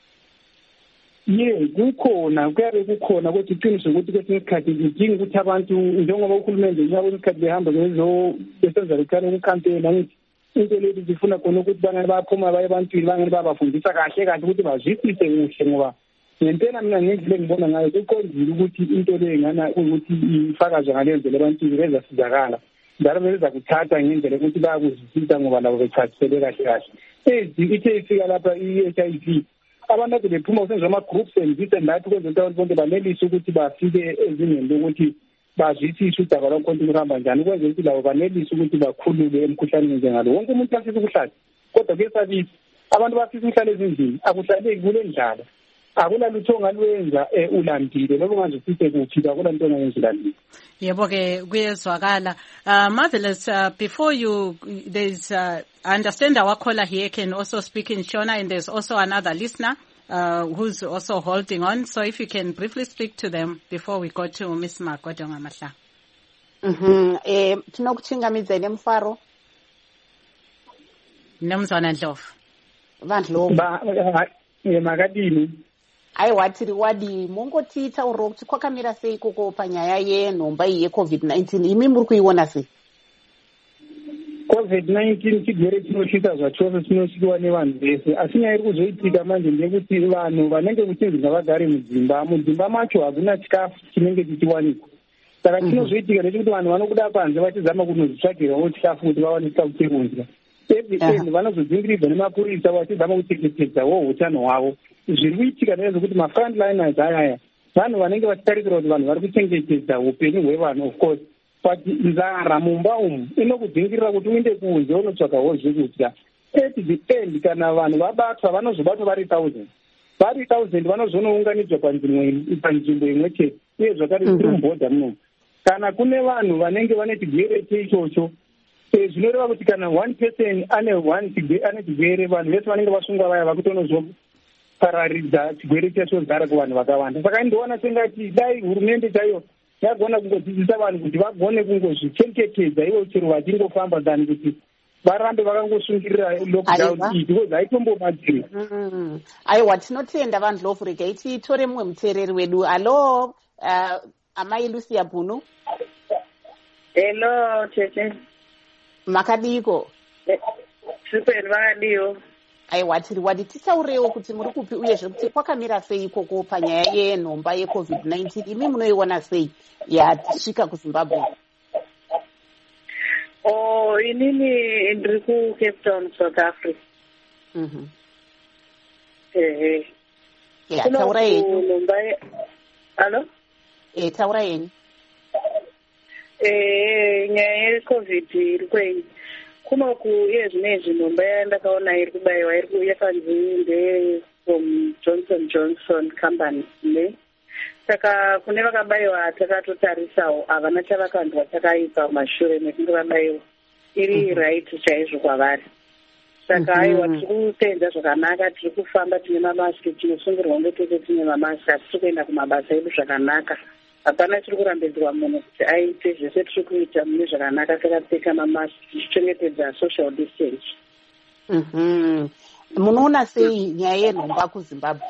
Ye kukhona kuyabe kukhona kodwa iqiniso ukuthi kwesinye isikhathi kudinga ukuthi abantu njengoba uhulumende njengoba isikhathi behamba ngezo besenza likhana ukukampeyina ngithi into lezi zifuna khona ukuthi bangani baphuma baye ebantwini bangani babafundisa kahle kahle ukuthi bazwisise kuhle ngoba ngempela mina ngendlela engibona ngayo kuqondile ukuthi into le ngana ukuthi ifakazwe ngaleyo ndlela ebantwini bezasizakala njalo beza kuthatha ngendlela ukuthi bayakuzwisisa ngoba labo bechasisele kahle kahle ithe ifika lapha i-H I V abantu ade bephuma kusenziwa ama-groups and this and that ukwenzela ukuthi abantu bonke banelise ukuthi bafike ezingeni lokuthi bazwisise udaba lwakhona ukuhamba njani ukwenzela ukuthi labo banelise ukuthi bakhulule emkhuhlaneni njengalo wonke umuntu afisa ukuhlala kodwa kuyesabisa abantu bafisa ukuhlala ezindlini akuhlaleki kule ndlala akula lutho ongalwenza ulandile noma ungazwisise kuphi akula nto ongayenza ulandile. Yebo ke kuyezwakala. Uh, Marvelous, uh, before you, there's, uh, I understand our caller here can also speak in Shona and there's also another listener uh, who's also holding on. So if you can briefly speak to them before we go to Miss Magodonga Mahla. Mhm. Eh tinokuchingamidza Mfaro. Nomzwana Ndlovu. Vandlovu. Ba makadini. Ai watiri wadi mongotita uro kuti kwakamira sei koko panyaya yenhomba iyi yeCovid nineteen imi muri kuiona sei? COVID nineteen chigwere chinoshita zvachose chinoshikiwa nevanhu vese asi nyaya iri kuzoitika manje ndeyekuti vanhu vanenge kuchinzi ngavagare mudzimba mudzimba macho hakuna chikafu chinenge chichiwanikwa saka chinozoitika ndechekuti vanhu vanobuda panze vachizama kunozvitsvagirawo chikafu kuti vawane chikafu chekudya every end vanozodzingirirwa nemapurisa vachizama kuchengetedzawo utano hwavo zviri kuitika ndezvekuti mafrontliners ayaya vanhu vanenge vachitarisira kuti vanhu vari kuchengetedza upenyu hwevanhu of course but nzara mumba umu inokudzingirira kuti uinde kunze unotsvagawo zvekudya at the end kana vanhu vabatwa vanozobatwa vari thousand vari thousand vanozonounganidzwa panzvimbo imwe chete uye zvakare zviri mubhodha munomu kana kune vanhu vanenge vane chigwere cheichocho zvinoreva kuti kana one person ane one ane chigwere vanhu vese vanenge vasungwa vaya vakutonozoparadza chigwere chachozara kuvanhu vakawanda saka indoona sengati dai hurumende chaiyo yagona kungodzidzisa vanhu kuti vagone kungozvichengetedza ivo chero vachingofamba than kuti varambe vakangosungirira lockdown iyi because haitombobatsiri. Aiwa tinotenda Vandlovu regai titore mumwe muteereri wedu. Alo amai Lucia Bunu. Hello tete. Makadiko. Super vakadiyo. aiwa tiri wadi tisaurewo kuti muri kupi uyezve kuti kwakamira sei ikoko panyaya yenhomba yecovid nineteen imi munoiona sei yasvika kuzimbabwe? Oh, inini ndiri kuCape Town, South Africa. Mhm. Eh. Ya, taura yenyu. Nhomba Hello? Eh, taura yenyu. Eh, nyaya yeCovid iri kwenyu. Kuma kuye zvinezvi nhomba yandakaona iri kubayiwa iri kuuya kanzi nde from Johnson Johnson company ne. Saka kune vakabayiwa takatotarisawo havana chavakanzwa chakaipa mashure mekunge vabayiwa iri right chaizvo kwavari. Saka aiwa tiri kusenza zvakanaka, tiri kufamba tine mamaski, tinosungirwa kunge tese tine mamaski, asi tiri kuenda kumabasa edu zvakanaka. Hapana tiri kurambidzwa munhu kuti aite zvese tiri kuita mune zvakanaka, takapfeka mamaski tichichengetedza social distance. Mhm. Munoona sei nyaya yenhomba kuZimbabwe?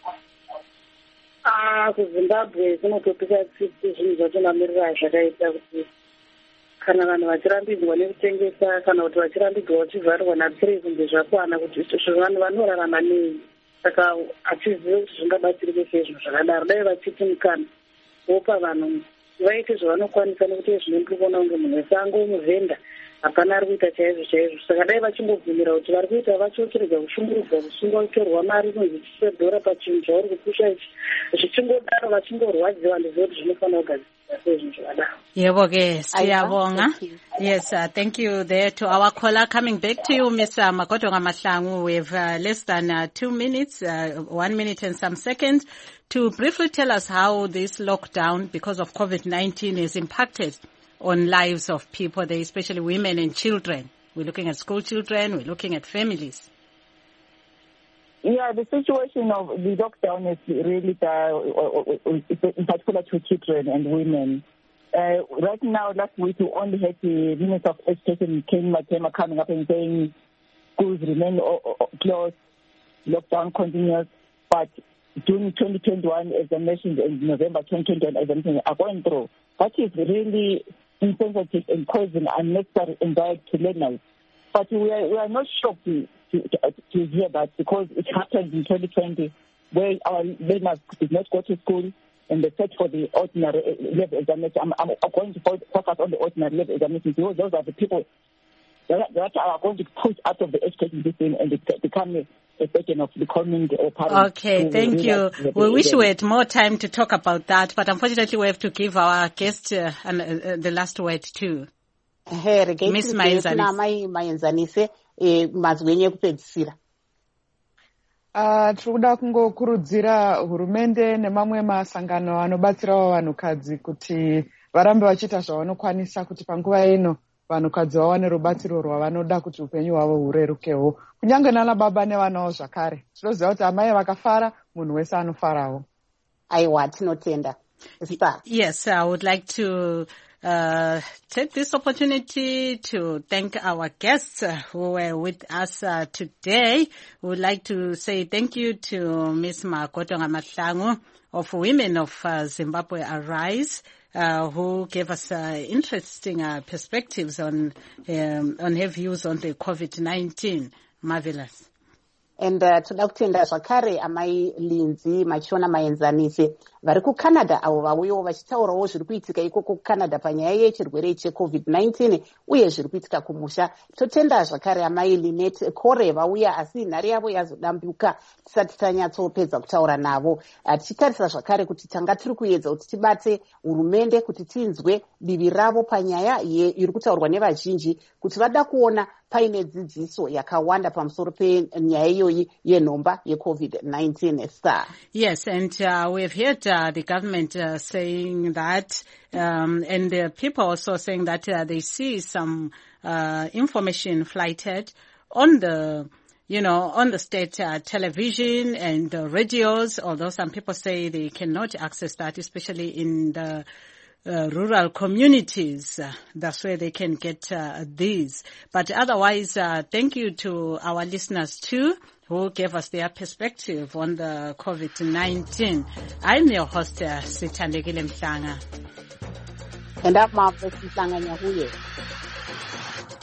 Ah, kuZimbabwe kunotopika tsitsi zvinhu zvatomamirira zvakaita kuti kana vanhu vachirambidzwa nekutengesa kana kuti vachirambidzwa vachivharwa napiri kunge zvakwana kuti vanhu vanorarama nei. Saka hatizivi kuti zvingabatsirike sei zvinhu zvakadaro. Dai vachiti mukana vopa vanhu vaite zvavanokwanisa nekuti zvine ndiri kuona kunge munhu wese angomuvhenda hapana ari kuita chaizvo chaizvo. Saka dai vachimbobvumira kuti vari kuita vacho chirega kushungurudzwa kusungwa kutorwa mari kunzi chisedhora pachinhu chauri kupusha ichi zvichingodaro vachingorwadziwa ndizive kuti zvinofanira kugadzirisa sei zvinhu zvakadaro. Yebo ke siyabonga. Yes, uh, thank you there to our caller. Coming back to you, Mister Makotonga Mahlangu, we have uh, less than uh, two minutes, uh, one minute and some seconds to briefly tell us how this lockdown because of COVID nineteen is impacted on lives of people there, especially women and children. We're looking at school children, we're looking at families. Yeah, the situation of the lockdown is really uh, in particular to children and women. Uh, right now, last week, we only had the Minister of Education, Ken Matema, coming up and saying schools remain closed, lockdown continues, but June twenty twenty-one examinations and November twenty twenty-one examinations are going through. That is really insensitive and causing unnecessary anxiety to learners. But we are, we are not shocked to, to, to hear that because it happened in twenty twenty where our learners did not go to school and they search for the ordinary level examinations. I'm, I'm going to focus on the ordinary level examinations because those are the people that, that are going to push out of the education system and become a, a burden of the community or parents. Okay, thank you. We wish we had more time to talk about that, but unfortunately we have to give our guest uh, an, uh, the last word too. Miss Maenzanise, mazwenye kupedzisira. Uh, tiri kuda kungokurudzira hurumende nemamwe masangano anobatsirawo vanhukadzi kuti varambe vachiita zvavanokwanisa kuti panguva ino vanhukadzi vawane rubatsiro rwavanoda kuti upenyu hwavo hurerukewo kunyange nana baba nevanawo zvakare. Tinoziva kuti amai vakafara munhu wese anofarawo. Aiwa tinotenda. Yes, I would like to uh, take this opportunity to thank our guests uh, who were with us uh, today. We would like to say thank you to Miss Makotonga Mahlangu of Women of uh, Zimbabwe Arise, uh, who gave us uh, interesting uh, perspectives on um, on her views on the COVID nineteen. Marvelous. And uh, toda kutenda zvakare amai Linzi Machona Maenzanise vari kuCanada avo vauyawo vachitaurawo zviri kuitika ikoko kuCanada panyaya yechirwere cheCovid nineteen uye zviri kuitika kumusha. Totenda zvakare amai Linet Kore vauya asi nhare yavo yazodambuka tisati tanyatsopedza kutaura navo. Tichitarisa zvakare kuti tanga tiri kuedza kuti tibate hurumende kuti tinzwe divi ravo panyaya iri kutaurwa nevazhinji kuti vada kuona paine dzidziso yakawanda pamusoro penyaya iyoyi yenhomba yeCovid nineteen. Star. Yes, and uh, we have heard uh, the government uh, saying that, um, and uh, people also saying that uh, they see some uh, information flighted on the, you know, on the state uh, television and uh, radios, although some people say they cannot access that, especially in the Uh, rural communities. Uh, that's where they can get uh, these. But otherwise, uh, thank you to our listeners too, who gave us their perspective on the COVID nineteen. I'm your host, uh, Sithandekile Mhlanga. And I'm Marvelous Mhlanga Nyahuye.